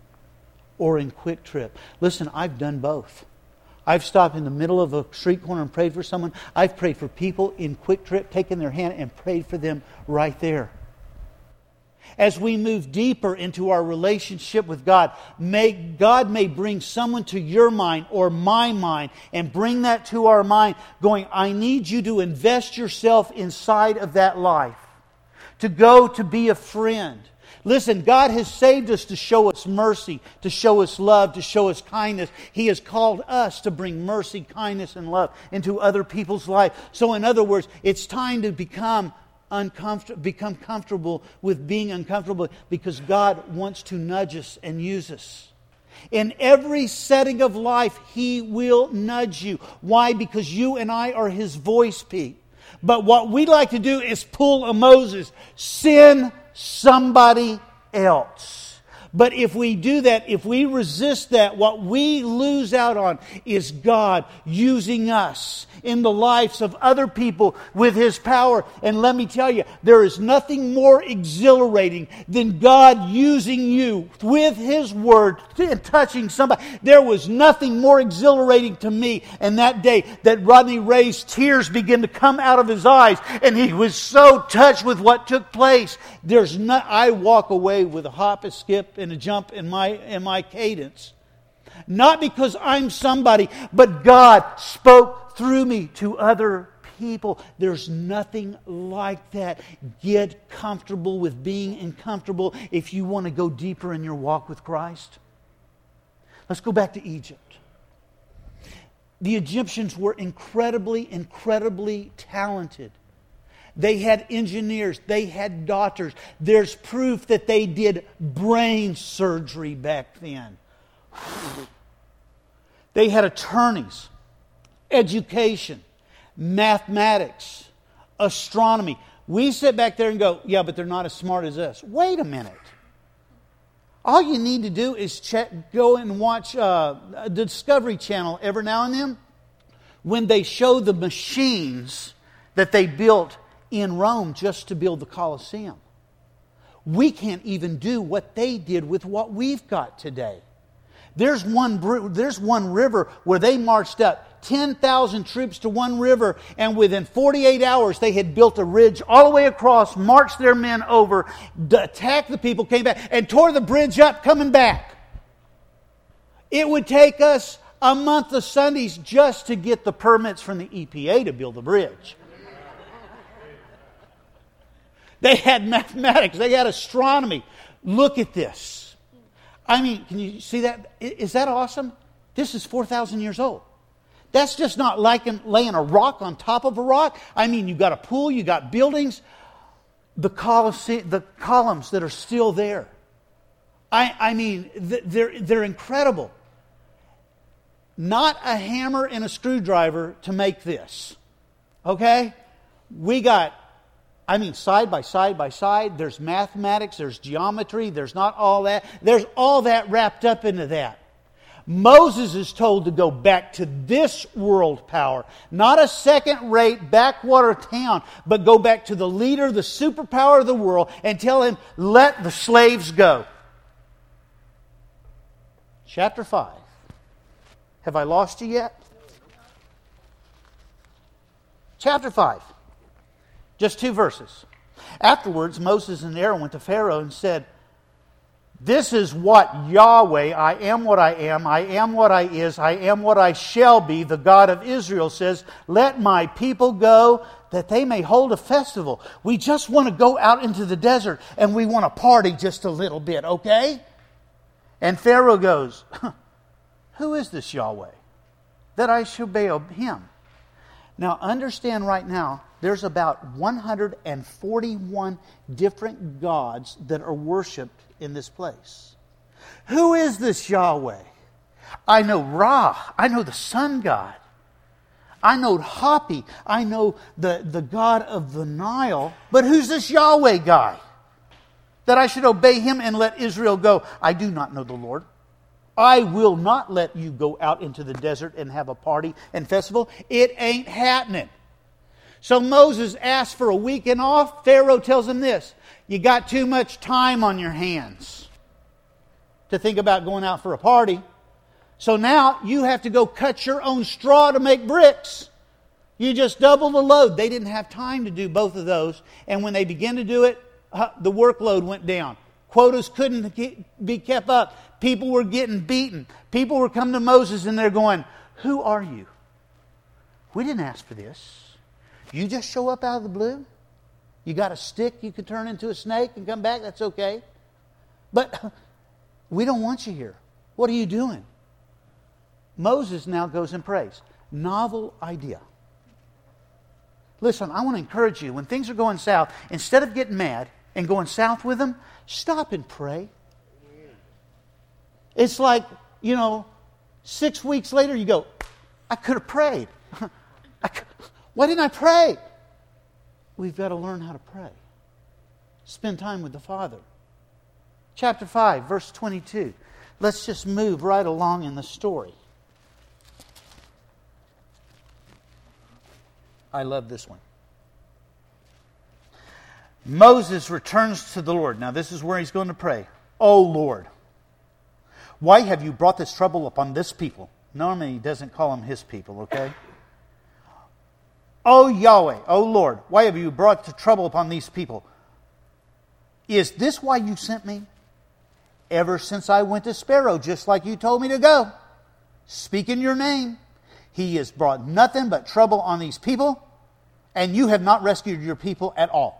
Or in Quick Trip? Listen, I've done both. I've stopped in the middle of a street corner and prayed for someone. I've prayed for people in Quick Trip, taken their hand and prayed for them right there. As we move deeper into our relationship with God may bring someone to your mind or my mind and bring that to our mind going, I need you to invest yourself inside of that life. To go to be a friend. Listen, God has saved us to show us mercy, to show us love, to show us kindness. He has called us to bring mercy, kindness, and love into other people's life. So in other words, it's time to become comfortable with being uncomfortable, because God wants to nudge us and use us. In every setting of life, He will nudge you. Why? Because you and I are His voice people. But what we like to do is pull a Moses, send somebody else. But if we do that, if we resist that, what we lose out on is God using us in the lives of other people with His power. And let me tell you, there is nothing more exhilarating than God using you with His Word and touching somebody. There was nothing more exhilarating to me. And that day that Rodney Ray's tears began to come out of his eyes, and he was so touched with what took place. I walk away with a hop, a skip, and a jump in my cadence. Not because I'm somebody, but God spoke through me to other people. There's nothing like that. Get comfortable with being uncomfortable if you want to go deeper in your walk with Christ. Let's go back to Egypt. The Egyptians were incredibly, incredibly talented. They had engineers. They had doctors. There's proof that they did brain surgery back then. They had attorneys, education, mathematics, astronomy. We sit back there and go, yeah, but they're not as smart as us. Wait a minute. All you need to do is go and watch the Discovery Channel every now and then when they show the machines that they built in Rome just to build the Colosseum. We can't even do what they did with what we've got today. There's one river where they marched up 10,000 troops to one river, and within 48 hours they had built a ridge all the way across, marched their men over, attacked the people, came back, and tore the bridge up coming back. It would take us a month of Sundays just to get the permits from the EPA to build the bridge. They had mathematics. They had astronomy. Look at this. I mean, can you see that? Is that awesome? This is 4,000 years old. That's just not like laying a rock on top of a rock. I mean, you got a pool, you got buildings, the columns that are still there. I mean, they're incredible. Not a hammer and a screwdriver to make this. Okay? We got, side by side, there's mathematics, there's geometry, there's not all that. There's all that wrapped up into that. Moses is told to go back to this world power. Not a second-rate backwater town, but go back to the leader, the superpower of the world, and tell him, let the slaves go. Chapter 5. Have I lost you yet? Chapter 5. Just 2 verses. Afterwards, Moses and Aaron went to Pharaoh and said, this is what Yahweh, I am what I am what I is, I am what I shall be, the God of Israel says, let my people go that they may hold a festival. We just want to go out into the desert and we want to party just a little bit, okay? And Pharaoh goes, who is this Yahweh that I should obey him? Now understand right now, there's about 141 different gods that are worshipped in this place. Who is this Yahweh? I know Ra. I know the sun god. I know Hapi. I know the god of the Nile. But who's this Yahweh guy? that I should obey him and let Israel go? I do not know the Lord. I will not let you go out into the desert and have a party and festival. It ain't happening. So Moses asks for a weekend off. Pharaoh tells him this: you got too much time on your hands to think about going out for a party. So now you have to go cut your own straw to make bricks. You just double the load. They didn't have time to do both of those. And when they began to do it, the workload went down. Quotas couldn't be kept up. People were getting beaten. People were coming to Moses and they're going, who are you? We didn't ask for this. You just show up out of the blue? You got a stick you could turn into a snake and come back? That's okay. But we don't want you here. What are you doing? Moses now goes and prays. Novel idea. Listen, I want to encourage you. When things are going south, instead of getting mad and going south with them, stop and pray. It's like, 6 weeks later you go, I could have prayed. Why didn't I pray? We've got to learn how to pray. Spend time with the Father. Chapter 5, verse 22. Let's just move right along in the story. I love this one. Moses returns to the Lord. Now this is where he's going to pray. Oh Lord, why have you brought this trouble upon this people? Normally he doesn't call them his people, okay? Oh Yahweh, oh Lord, why have you brought the trouble upon these people? Is this why you sent me? Ever since I went to Pharaoh, just like you told me to go, speak in your name, he has brought nothing but trouble on these people, and you have not rescued your people at all.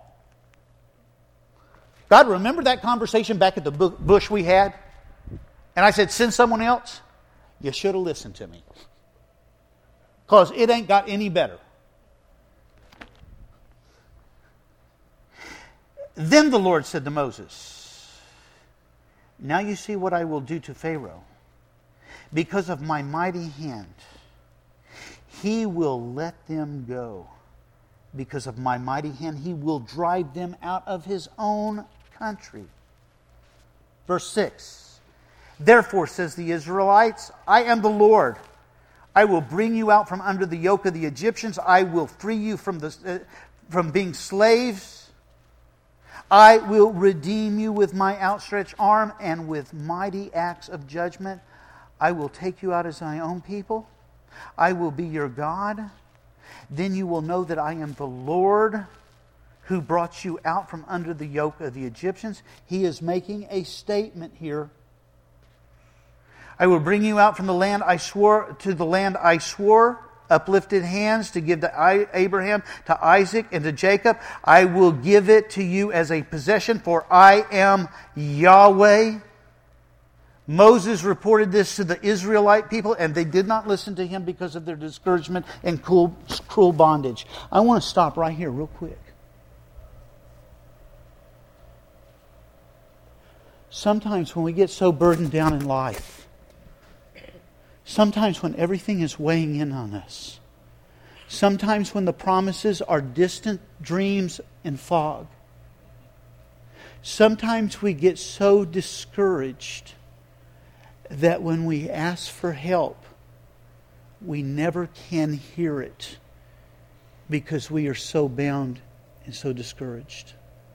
God, remember that conversation back at the bush we had? And I said, send someone else? You should have listened to me. Because it ain't got any better. Then the Lord said to Moses, now you see what I will do to Pharaoh. Because of my mighty hand, he will let them go. Because of my mighty hand, he will drive them out of his own country. Verse 6. Therefore, says the Israelites, I am the Lord. I will bring you out from under the yoke of the Egyptians. I will free you from being slaves. I will redeem you with my outstretched arm and with mighty acts of judgment. I will take you out as my own people. I will be your God. Then you will know that I am the Lord who brought you out from under the yoke of the Egyptians. He is making a statement here. I will bring you out from the land I swore to the land I swore, uplifted hands to give to Abraham, to Isaac, and to Jacob. I will give it to you as a possession, for I am Yahweh. Moses reported this to the Israelite people, and they did not listen to him because of their discouragement and cruel bondage. I want to stop right here real quick. Sometimes when we get so burdened down in life, sometimes when everything is weighing in on us, sometimes when the promises are distant dreams and fog, sometimes we get so discouraged that when we ask for help, we never can hear it because we are so bound and so discouraged.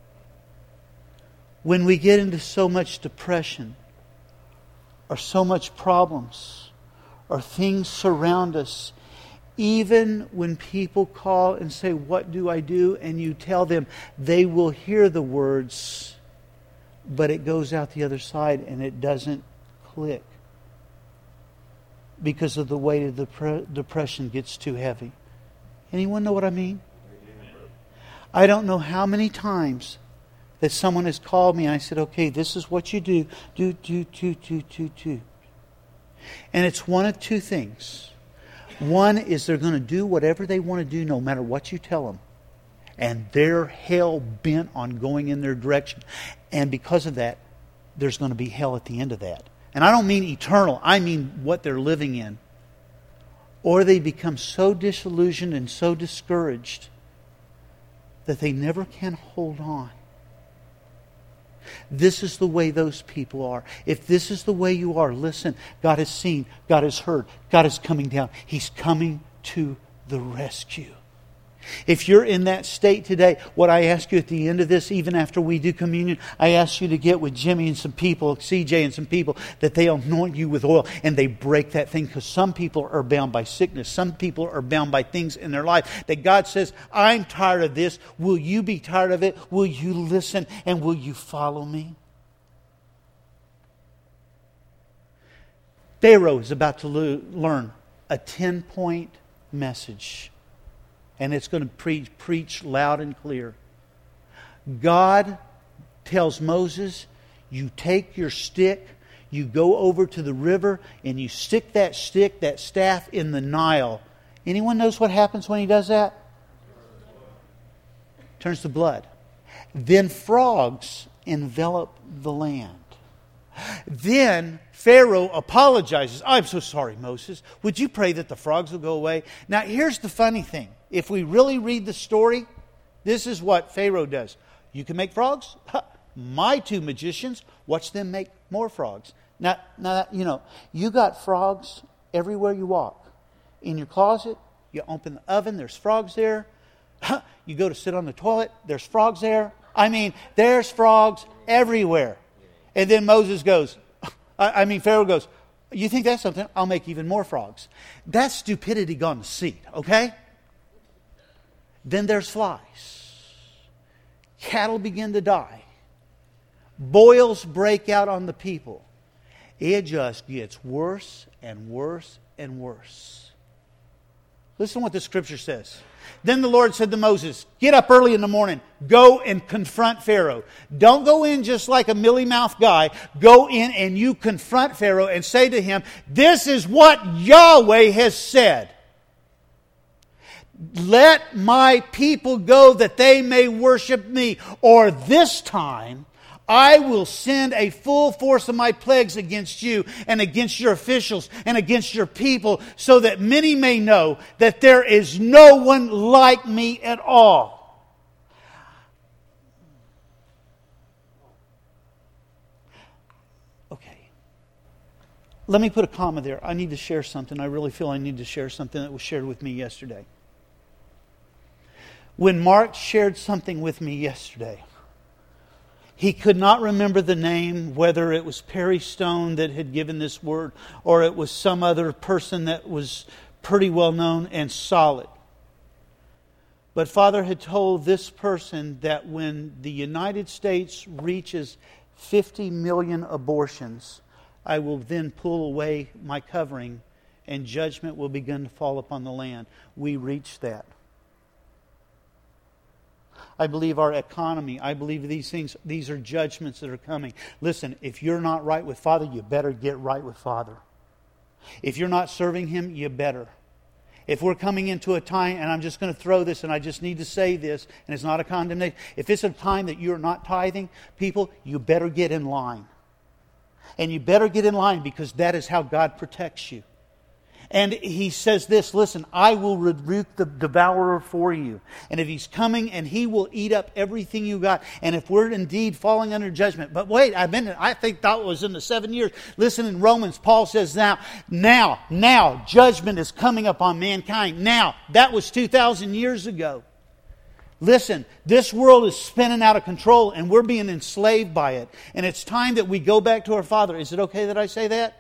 When we get into so much depression or so much problems or things surround us, even when people call and say, what do I do? And you tell them, they will hear the words, but it goes out the other side and it doesn't click because of the weight of the depression gets too heavy. Anyone know what I mean? I don't know how many times that someone has called me and I said, okay, this is what you do. Do. And it's one of two things. One is they're going to do whatever they want to do no matter what you tell them. And they're hell bent on going in their direction. And because of that, there's going to be hell at the end of that. And I don't mean eternal. I mean what they're living in. Or they become so disillusioned and so discouraged that they never can hold on. This is the way those people are. If this is the way you are, listen, God has seen, God has heard, God is coming down. He's coming to the rescue. If you're in that state today, what I ask you at the end of this, even after we do communion, I ask you to get with Jimmy and some people, CJ and some people, that they anoint you with oil and they break that thing. Because some people are bound by sickness. Some people are bound by things in their life that God says, I'm tired of this. Will you be tired of it? Will you listen and will you follow me? Pharaoh is about to learn a 10-point message. And it's going to preach loud and clear. God tells Moses, you take your stick, you go over to the river, and you stick that stick, that staff, in the Nile. Anyone knows what happens when he does that? Turns to blood. Then frogs envelop the land. Then Pharaoh apologizes. I'm so sorry, Moses. Would you pray that the frogs will go away? Now, here's the funny thing. If we really read the story, this is what Pharaoh does. You can make frogs? My two magicians, watch them make more frogs. Now, you got frogs everywhere you walk. In your closet, you open the oven, there's frogs there. You go to sit on the toilet, there's frogs there. I mean, there's frogs everywhere. And then Moses goes, Pharaoh goes, you think that's something? I'll make even more frogs. That's stupidity gone to seed, okay? Then there's flies. Cattle begin to die. Boils break out on the people. It just gets worse and worse and worse. Listen to what the Scripture says. Then the Lord said to Moses, get up early in the morning. Go and confront Pharaoh. Don't go in just like a mealy-mouthed guy. Go in and you confront Pharaoh and say to him, this is what Yahweh has said. Let my people go that they may worship me. Or this time I will send a full force of my plagues against you and against your officials and against your people, so that many may know that there is no one like me at all. Okay. Let me put a comma there. I need to share something. I really feel I need to share something that was shared with me yesterday. When Mark shared something with me yesterday, he could not remember the name, whether it was Perry Stone that had given this word or it was some other person that was pretty well known and solid. But Father had told this person that when the United States reaches 50 million abortions, I will then pull away my covering and judgment will begin to fall upon the land. We reached that. I believe our economy, I believe these things, these are judgments that are coming. Listen, if you're not right with Father, you better get right with Father. If you're not serving Him, you better. If we're coming into a time, and I'm just going to throw this, and I just need to say this, and it's not a condemnation. If it's a time that you're not tithing, people, you better get in line. And you better get in line, because that is how God protects you. And He says this, listen, I will rebuke the devourer for you. And if he's coming, and he will eat up everything you got. And if we're indeed falling under judgment. But wait, I think that was in the 7 years. Listen, in Romans, Paul says now, judgment is coming upon mankind. Now, that was 2,000 years ago. Listen, this world is spinning out of control, and we're being enslaved by it. And it's time that we go back to our Father. Is it okay that I say that?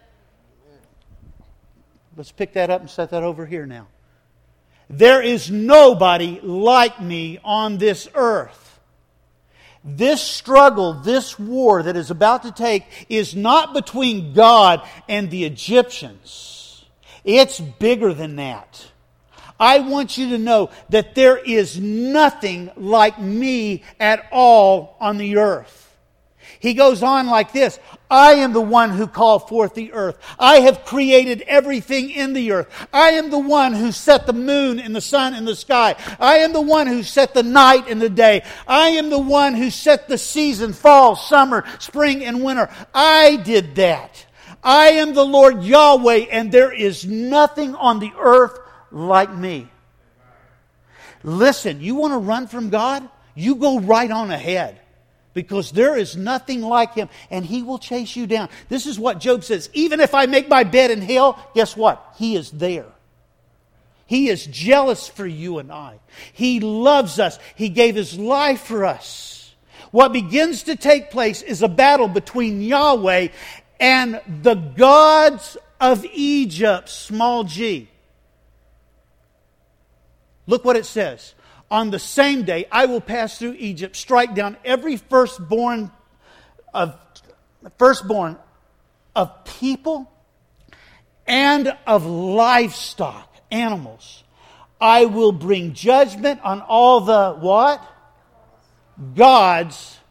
Let's pick that up and set that over here now. There is nobody like me on this earth. This struggle, this war that is about to take is not between God and the Egyptians. It's bigger than that. I want you to know that there is nothing like me at all on the earth. He goes on like this. I am the one who called forth the earth. I have created everything in the earth. I am the one who set the moon and the sun in the sky. I am the one who set the night and the day. I am the one who set the season, fall, summer, spring, and winter. I did that. I am the Lord Yahweh, and there is nothing on the earth like me. Listen, you want to run from God? You go right on ahead. Because there is nothing like Him, and He will chase you down. This is what Job says. Even if I make my bed in hell, guess what? He is there. He is jealous for you and I. He loves us. He gave His life for us. What begins to take place is a battle between Yahweh and the gods of Egypt, small g. Look what it says. On the same day, I will pass through Egypt, strike down every firstborn of people and of livestock, animals. I will bring judgment on all the what? Gods,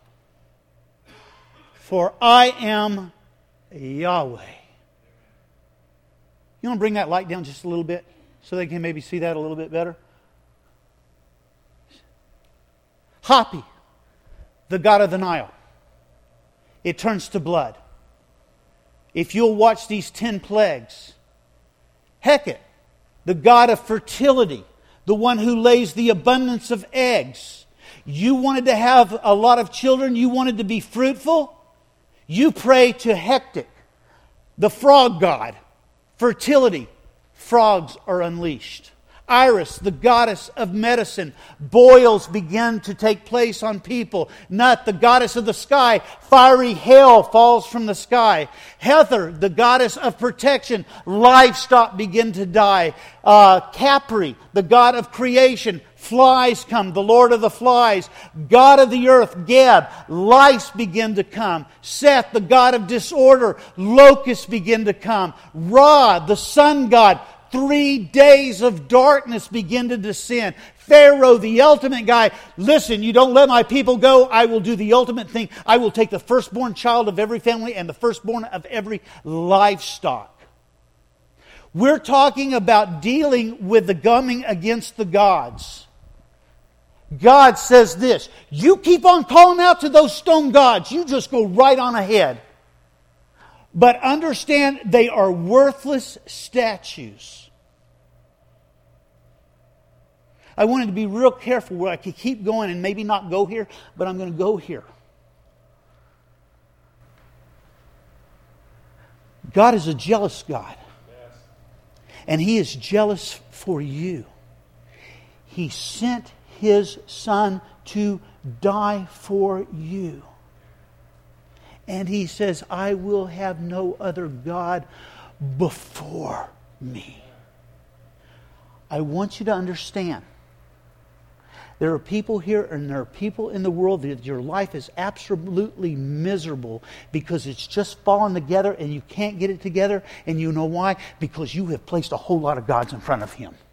for I am Yahweh. You want to bring that light down just a little bit so they can maybe see that a little bit better? Hapi, the god of the Nile. It turns to blood. If you'll watch these 10 plagues. Heket, the god of fertility, the one who lays the abundance of eggs. You wanted to have a lot of children, you wanted to be fruitful, you pray to Hectic, the frog god. Fertility, frogs are unleashed. Iris, the goddess of medicine, boils begin to take place on people. Nut, the goddess of the sky, fiery hail falls from the sky. Hether, the goddess of protection, livestock begin to die. Capri, the god of creation, flies come, the Lord of the flies. God of the earth, Geb, lice begin to come. Seth, the god of disorder, locusts begin to come. Ra, the sun god, 3 days of darkness begin to descend. Pharaoh, the ultimate guy, listen, you don't let my people go, I will do the ultimate thing. I will take the firstborn child of every family and the firstborn of every livestock. We're talking about dealing with the coming against the gods. God says this, you keep on calling out to those stone gods, you just go right on ahead. But understand, they are worthless statues. I wanted to be real careful where I could keep going and maybe not go here, but I'm going to go here. God is a jealous God. Yes. And He is jealous for you. He sent His Son to die for you. And He says, I will have no other God before me. I want you to understand. There are people here and there are people in the world that your life is absolutely miserable because it's just fallen together and you can't get it together. And you know why? Because you have placed a whole lot of gods in front of Him.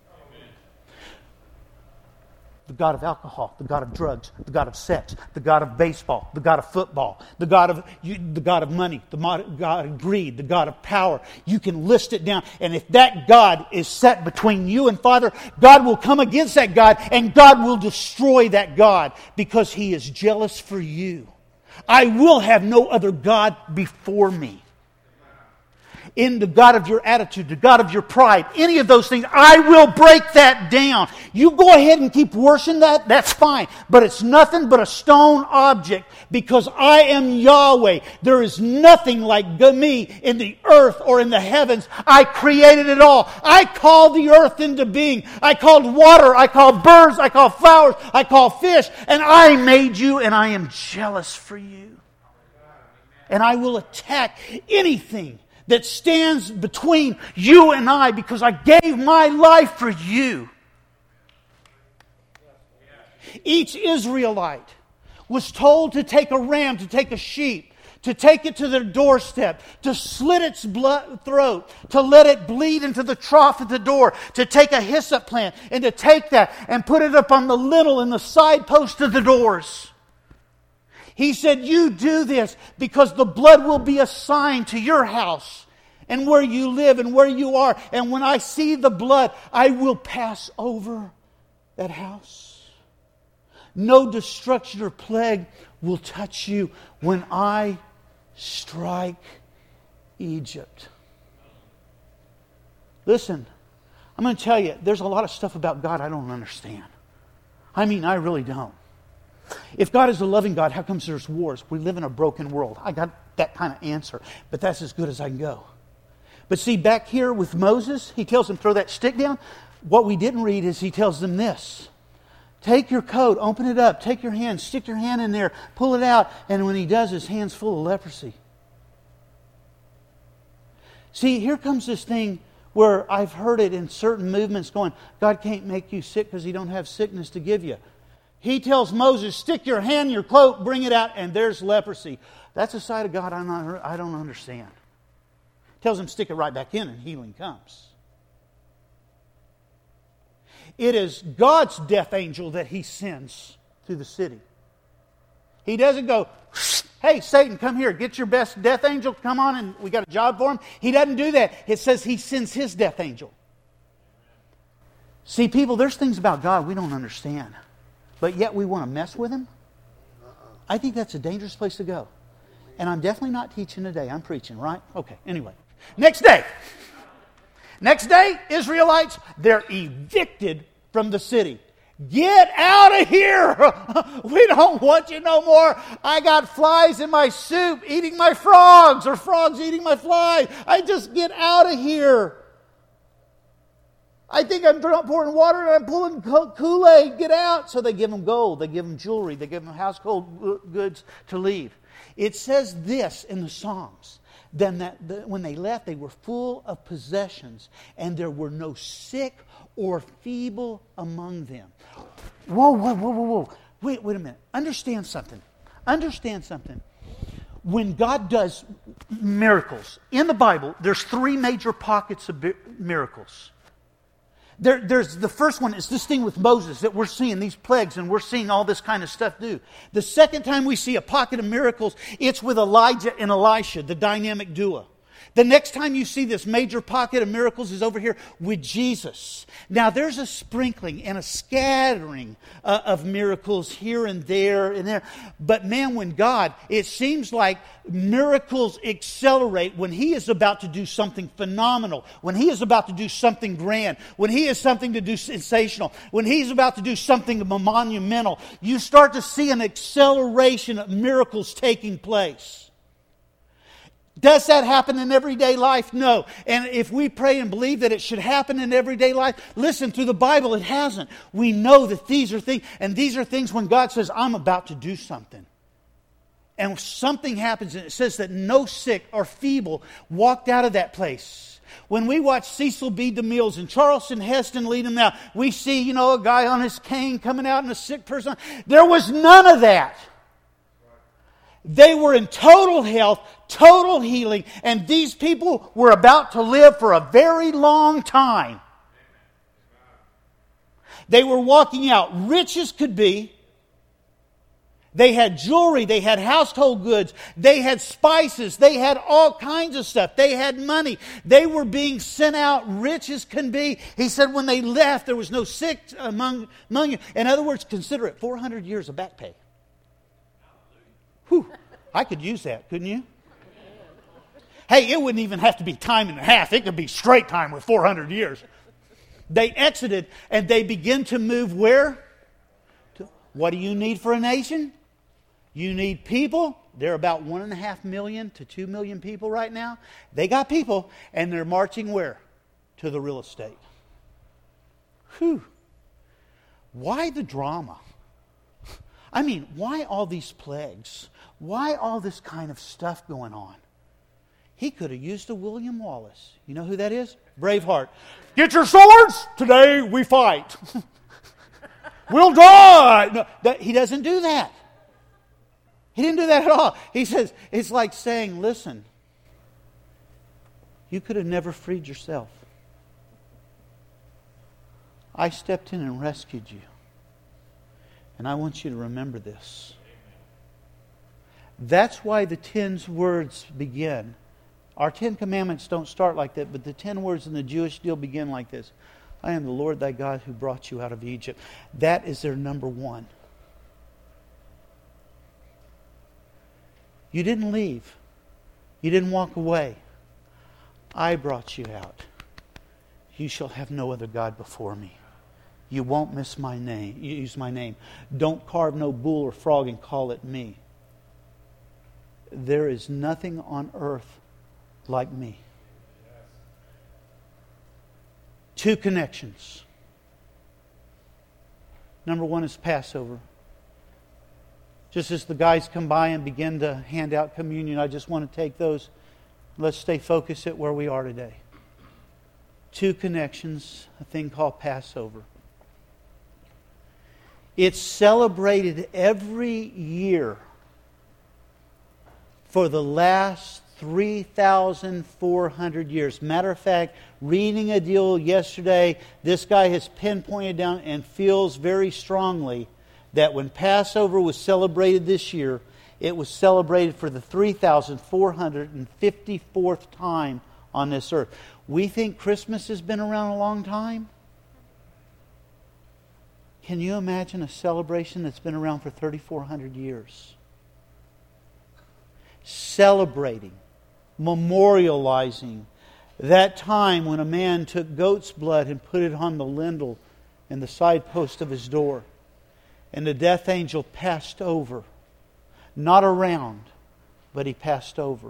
The God of alcohol, the God of drugs, the God of sex, the God of baseball, the God of football, the God of money, the God of greed, the God of power. You can list it down. And if that God is set between you and Father, God will come against that God and God will destroy that God because He is jealous for you. I will have no other God before me. In the God of your attitude, the God of your pride, any of those things, I will break that down. You go ahead and keep worshiping that, that's fine. But it's nothing but a stone object because I am Yahweh. There is nothing like me in the earth or in the heavens. I created it all. I called the earth into being. I called water. I called birds. I called flowers. I called fish. And I made you and I am jealous for you. And I will attack anything that stands between you and I because I gave my life for you. Each Israelite was told to take a ram, to take a sheep, to take it to their doorstep, to slit its throat, to let it bleed into the trough at the door, to take a hyssop plant and to take that and put it up on the lintel and the side post of the doors. He said, you do this because the blood will be a sign to your house and where you live and where you are. And when I see the blood, I will pass over that house. No destruction or plague will touch you when I strike Egypt. Listen, I'm going to tell you, there's a lot of stuff about God I don't understand. I mean, I really don't. If God is a loving God, how comes there's wars? We live in a broken world. I got that kind of answer, but that's as good as I can go. But see, back here with Moses, he tells them, throw that stick down. What we didn't read is he tells them this. Take your coat, open it up, take your hand, stick your hand in there, pull it out, and when he does, his hand's full of leprosy. See, here comes this thing where I've heard it in certain movements going, God can't make you sick because He don't have sickness to give you. He tells Moses, stick your hand in your cloak, bring it out, and there's leprosy. That's a side of God I don't understand. Tells him stick it right back in and healing comes. It is God's death angel that He sends to the city. He doesn't go, hey, Satan, come here, get your best death angel, come on, and we got a job for him. He doesn't do that. It says He sends His death angel. See, people, there's things about God we don't understand, but yet we want to mess with Him. I think that's a dangerous place to go. And I'm definitely not teaching today. I'm preaching, right? Okay, anyway. Next day, Israelites, they're evicted from the city. Get out of here! We don't want you no more. I got flies in my soup eating my frogs, or frogs eating my flies. I just get out of here. I think I'm pouring water and I'm pulling Kool-Aid. Get out! So they give them gold, they give them jewelry, they give them household goods to leave. It says this in the Psalms. Then when they left, they were full of possessions, and there were no sick or feeble among them. Whoa. Wait a minute. Understand something. When God does miracles, in the Bible, there's 3 major pockets of miracles. There's the first one is this thing with Moses that we're seeing, these plagues, and we're seeing all this kind of stuff do. The second time we see a pocket of miracles, it's with Elijah and Elisha, the dynamic duo. The next time you see this major pocket of miracles is over here with Jesus. Now there's a sprinkling and a scattering of miracles here and there. But man, when God, it seems like miracles accelerate when He is about to do something phenomenal, when He is about to do something grand, when He is something to do sensational, when He's about to do something monumental. You start to see an acceleration of miracles taking place. Does that happen in everyday life? No. And if we pray and believe that it should happen in everyday life, listen, through the Bible it hasn't. We know that these are things, and these are things when God says, I'm about to do something. And something happens, and it says that no sick or feeble walked out of that place. When we watch Cecil B. DeMille and Charlton Heston lead them out, we see, a guy on his cane coming out and a sick person. There was none of that. They were in total health, total healing, and these people were about to live for a very long time. They were walking out rich as could be. They had jewelry, they had household goods, they had spices, they had all kinds of stuff. They had money. They were being sent out rich as can be. He said when they left, there was no sick among you. In other words, consider it 400 years of back pay. Whew, I could use that, couldn't you? Hey, it wouldn't even have to be time and a half. It could be straight time with 400 years. They exited and they begin to move where? What do you need for a nation? You need people. They're about 1.5 million to 2 million people right now. They got people and they're marching where? To the real estate. Whew. Why the drama? I mean, why all these plagues? Why all this kind of stuff going on? He could have used a William Wallace. You know who that is? Braveheart. Get your swords! Today we fight. We'll die! No, he doesn't do that. He didn't do that at all. He says, it's like saying, listen, you could have never freed yourself. I stepped in and rescued you. And I want you to remember this. That's why the 10 words begin. Our 10 commandments don't start like that, but the 10 words in the Jewish deal begin like this. I am the Lord thy God who brought you out of Egypt. That is their number one. You didn't leave. You didn't walk away. I brought you out. You shall have no other God before me. you won't miss my name. You use my name. Don't carve no bull or frog and call it me. There is nothing on earth like me. Two connections. Number one is Passover. Just as the guys come by and begin to hand out communion, I just want to take those. Let's stay focused at where we are today. Two connections, a thing called Passover. It's celebrated every year for the last 3,400 years. Matter of fact, reading a deal yesterday, this guy has pinpointed down and feels very strongly that when Passover was celebrated this year, it was celebrated for the 3,454th time on this earth. We think Christmas has been around a long time. Can you imagine a celebration that's been around for 3,400 years? Celebrating, memorializing that time when a man took goat's blood and put it on the lintel and the side post of his door. And the death angel passed over. Not around, but he passed over.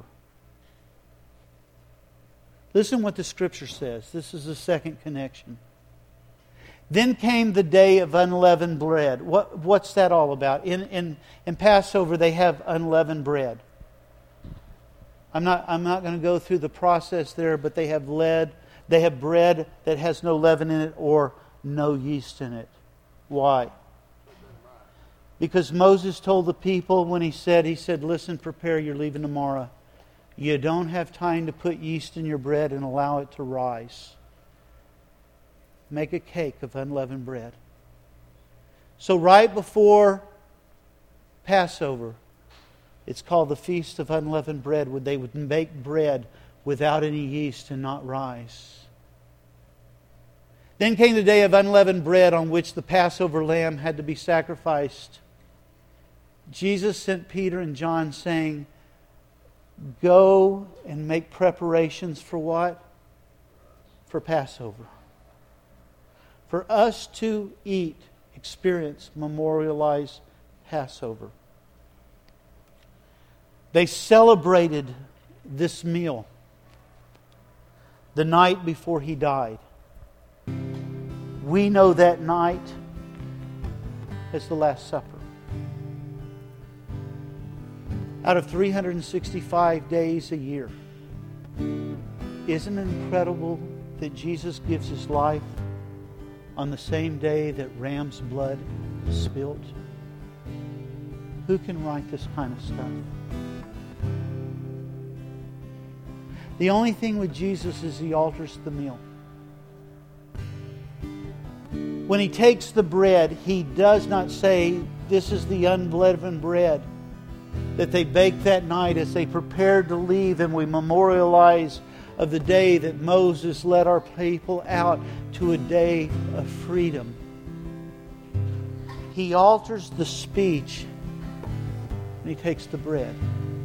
Listen what the Scripture says. This is the second connection. Then came the day of unleavened bread. What's that all about? In Passover, they have unleavened bread. I'm not going to go through the process there, but they have bread that has no leaven in it or no yeast in it. Why? Because Moses told the people when he said, listen, prepare, you're leaving tomorrow. You don't have time to put yeast in your bread and allow it to rise. Make a cake of unleavened bread. So right before Passover, it's called the Feast of Unleavened Bread, where they would bake bread without any yeast and not rise. Then came the day of unleavened bread on which the Passover lamb had to be sacrificed. Jesus sent Peter and John saying, go and make preparations for what? For Passover. For us to eat, experience, memorialize Passover. They celebrated this meal the night before He died. We know that night as the Last Supper. Out of 365 days a year. Isn't it incredible that Jesus gives His life on the same day that ram's blood is spilt? Who can write this kind of stuff? The only thing with Jesus is He alters the meal. When He takes the bread, He does not say, this is the unleavened bread that they baked that night as they prepared to leave, and we memorialize of the day that Moses led our people out to a day of freedom. He alters the speech when He takes the bread.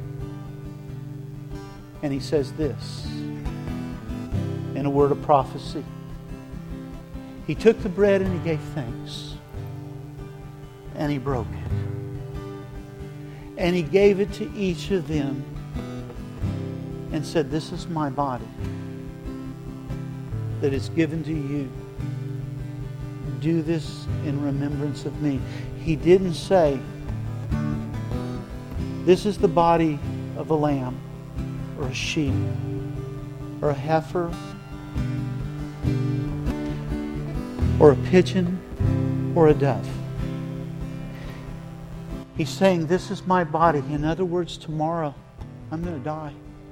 And He says this in a word of prophecy. He took the bread and He gave thanks. And He broke it. And He gave it to each of them and said, this is my body that is given to you. Do this in remembrance of me. He didn't say, this is the body of a lamb or a sheep or a heifer or a pigeon or a dove. He's saying, this is my body. In other words, tomorrow I'm going to die.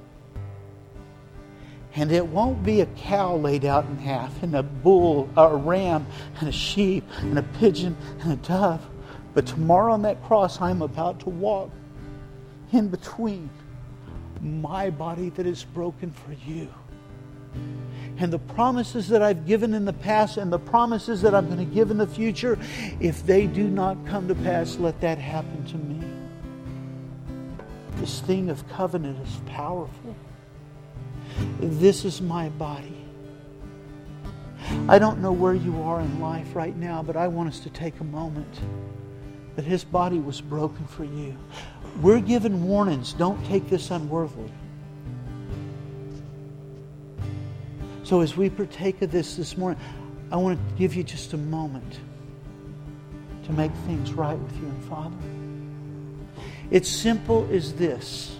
And it won't be a cow laid out in half, and a bull, or a ram, and a sheep, and a pigeon, and a dove. But tomorrow on that cross, I'm about to walk in between my body that is broken for you. And the promises that I've given in the past and the promises that I'm going to give in the future, if they do not come to pass, let that happen to me. This thing of covenant is powerful. This is my body. I don't know where you are in life right now, but I want us to take a moment that His body was broken for you. We're given warnings. Don't take this unworthily. So as we partake of this morning, I want to give you just a moment to make things right with you and Father. It's simple as this.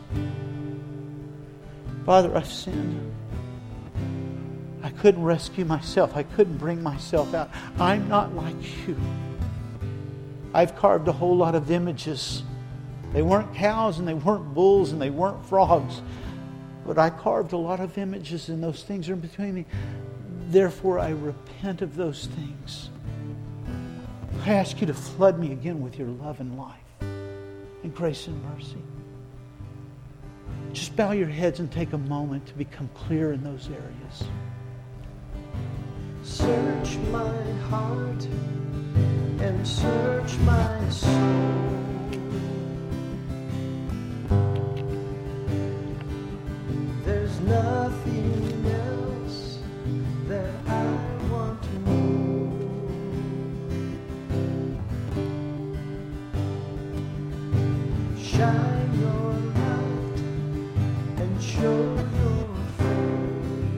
Father, I've sinned. I couldn't rescue myself. I couldn't bring myself out. I'm not like you. I've carved a whole lot of images. They weren't cows and they weren't bulls and they weren't frogs. But I carved a lot of images and those things are in between me. Therefore, I repent of those things. I ask you to flood me again with your love and life and grace and mercy. Just bow your heads and take a moment to become clear in those areas. Search my heart and search my soul. There's nothing else that I want to know. Shine your light and show your face.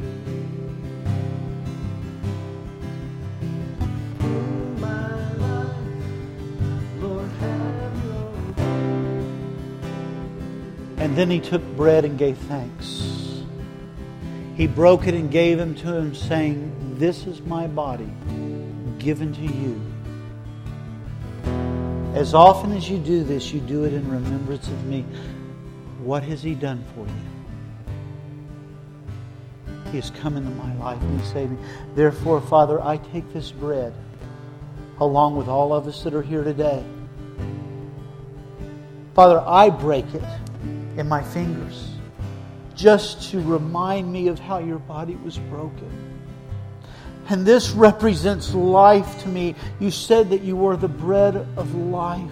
In my life, Lord, have your way. And then He took bread and gave thanks. He broke it and gave them to him, saying, "This is my body given to you. As often as you do this, you do it in remembrance of me." What has He done for you? He has come into my life and He saved me. Therefore, Father, I take this bread along with all of us that are here today. Father, I break it in my fingers just to remind me of how your body was broken. And this represents life to me. You said that you were the bread of life.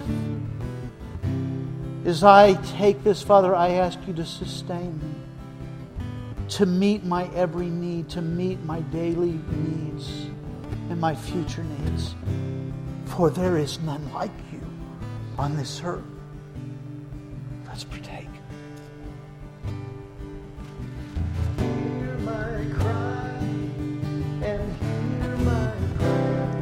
As I take this, Father, I ask you to sustain me, to meet my every need, to meet my daily needs and my future needs. For there is none like you on this earth. Let's partake. Hear my cry and hear my prayer.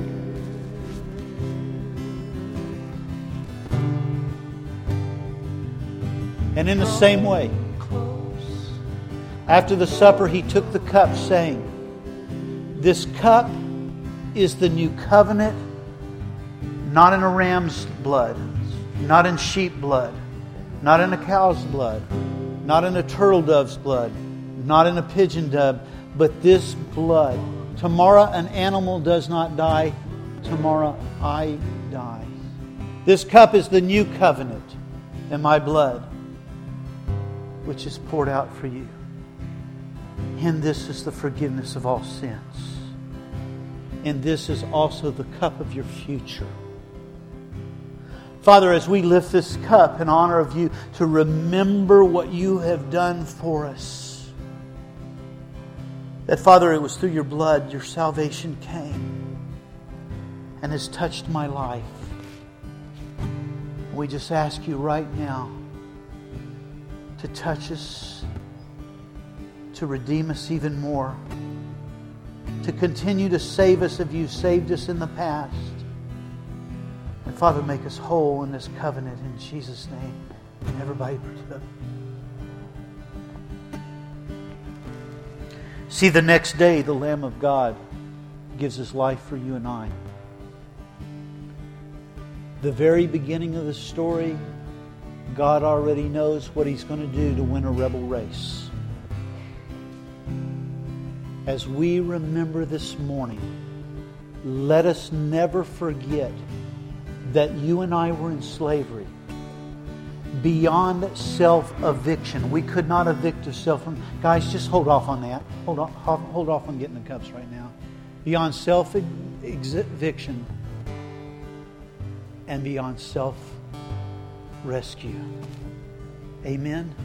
And in the same way, Close. after the supper, He took the cup, saying, "This cup is the new covenant, not in a ram's blood, not in sheep blood, not in a cow's blood, not in a turtle dove's blood, not in a pigeon dove, but this blood. Tomorrow an animal does not die. Tomorrow I die. This cup is the new covenant in my blood, which is poured out for you. And this is the forgiveness of all sins. And this is also the cup of your future." Father, as we lift this cup in honor of you, to remember what you have done for us, that, Father, it was through your blood your salvation came and has touched my life. We just ask you right now to touch us, to redeem us even more, to continue to save us if you saved us in the past. And Father, make us whole in this covenant in Jesus' name. And everybody partook. See, the next day, the Lamb of God gives His life for you and I. The very beginning of the story, God already knows what He's going to do to win a rebel race. As we remember this morning, let us never forget that you and I were in slavery, beyond self-eviction. We could not evict ourselves from... Guys, just hold off on that. Hold off on getting the cups right now. Beyond self-eviction and beyond self-rescue. Amen?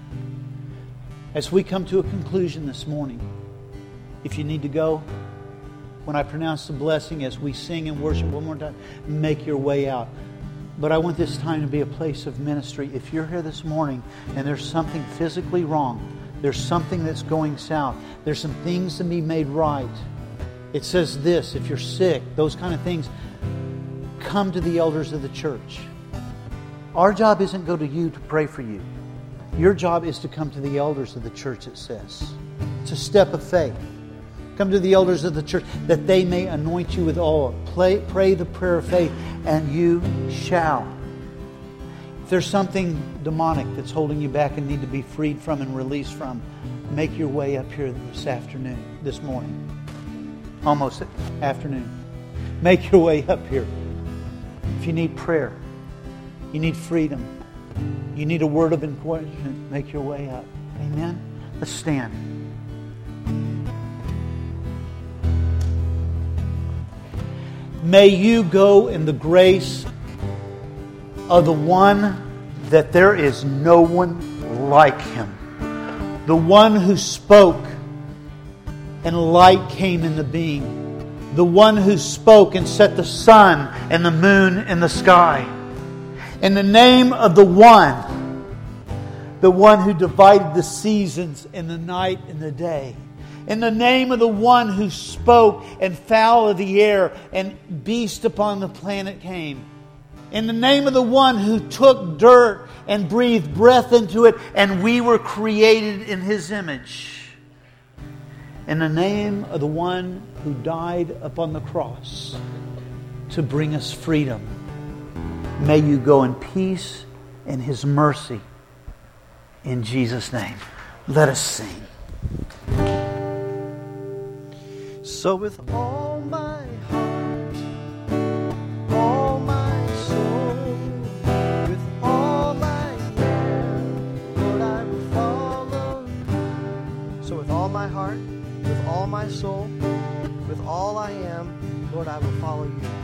As we come to a conclusion this morning, if you need to go, When I pronounce the blessing, as we sing and worship one more time, make your way out. But I want this time to be a place of ministry. If you're here this morning and there's something physically wrong, there's something that's going south, there's some things to be made right. It says this, if you're sick, those kind of things, come to the elders of the church. Our job isn't go to you to pray for you. Your job is to come to the elders of the church, it says. It's a step of faith. Come to the elders of the church that they may anoint you with oil. Pray the prayer of faith, and you shall. If there's something demonic that's holding you back and need to be freed from and released from, make your way up here this morning. Almost afternoon. Make your way up here. If you need prayer, you need freedom, you need a word of encouragement, make your way up. Amen? Let's stand. May you go in the grace of the one that there is no one like Him. The one who spoke and light came into being. The one who spoke and set the sun and the moon in the sky. In the name of the one who divided the seasons in the night and the day. In the name of the one who spoke and fowl of the air and beast upon the planet came. In the name of the one who took dirt and breathed breath into it, and we were created in His image. In the name of the one who died upon the cross to bring us freedom. May you go in peace and His mercy. In Jesus' name. Let us sing. So with all my heart, all my soul, with all I am, Lord, I will follow you. So with all my heart, with all my soul, with all I am, Lord, I will follow you.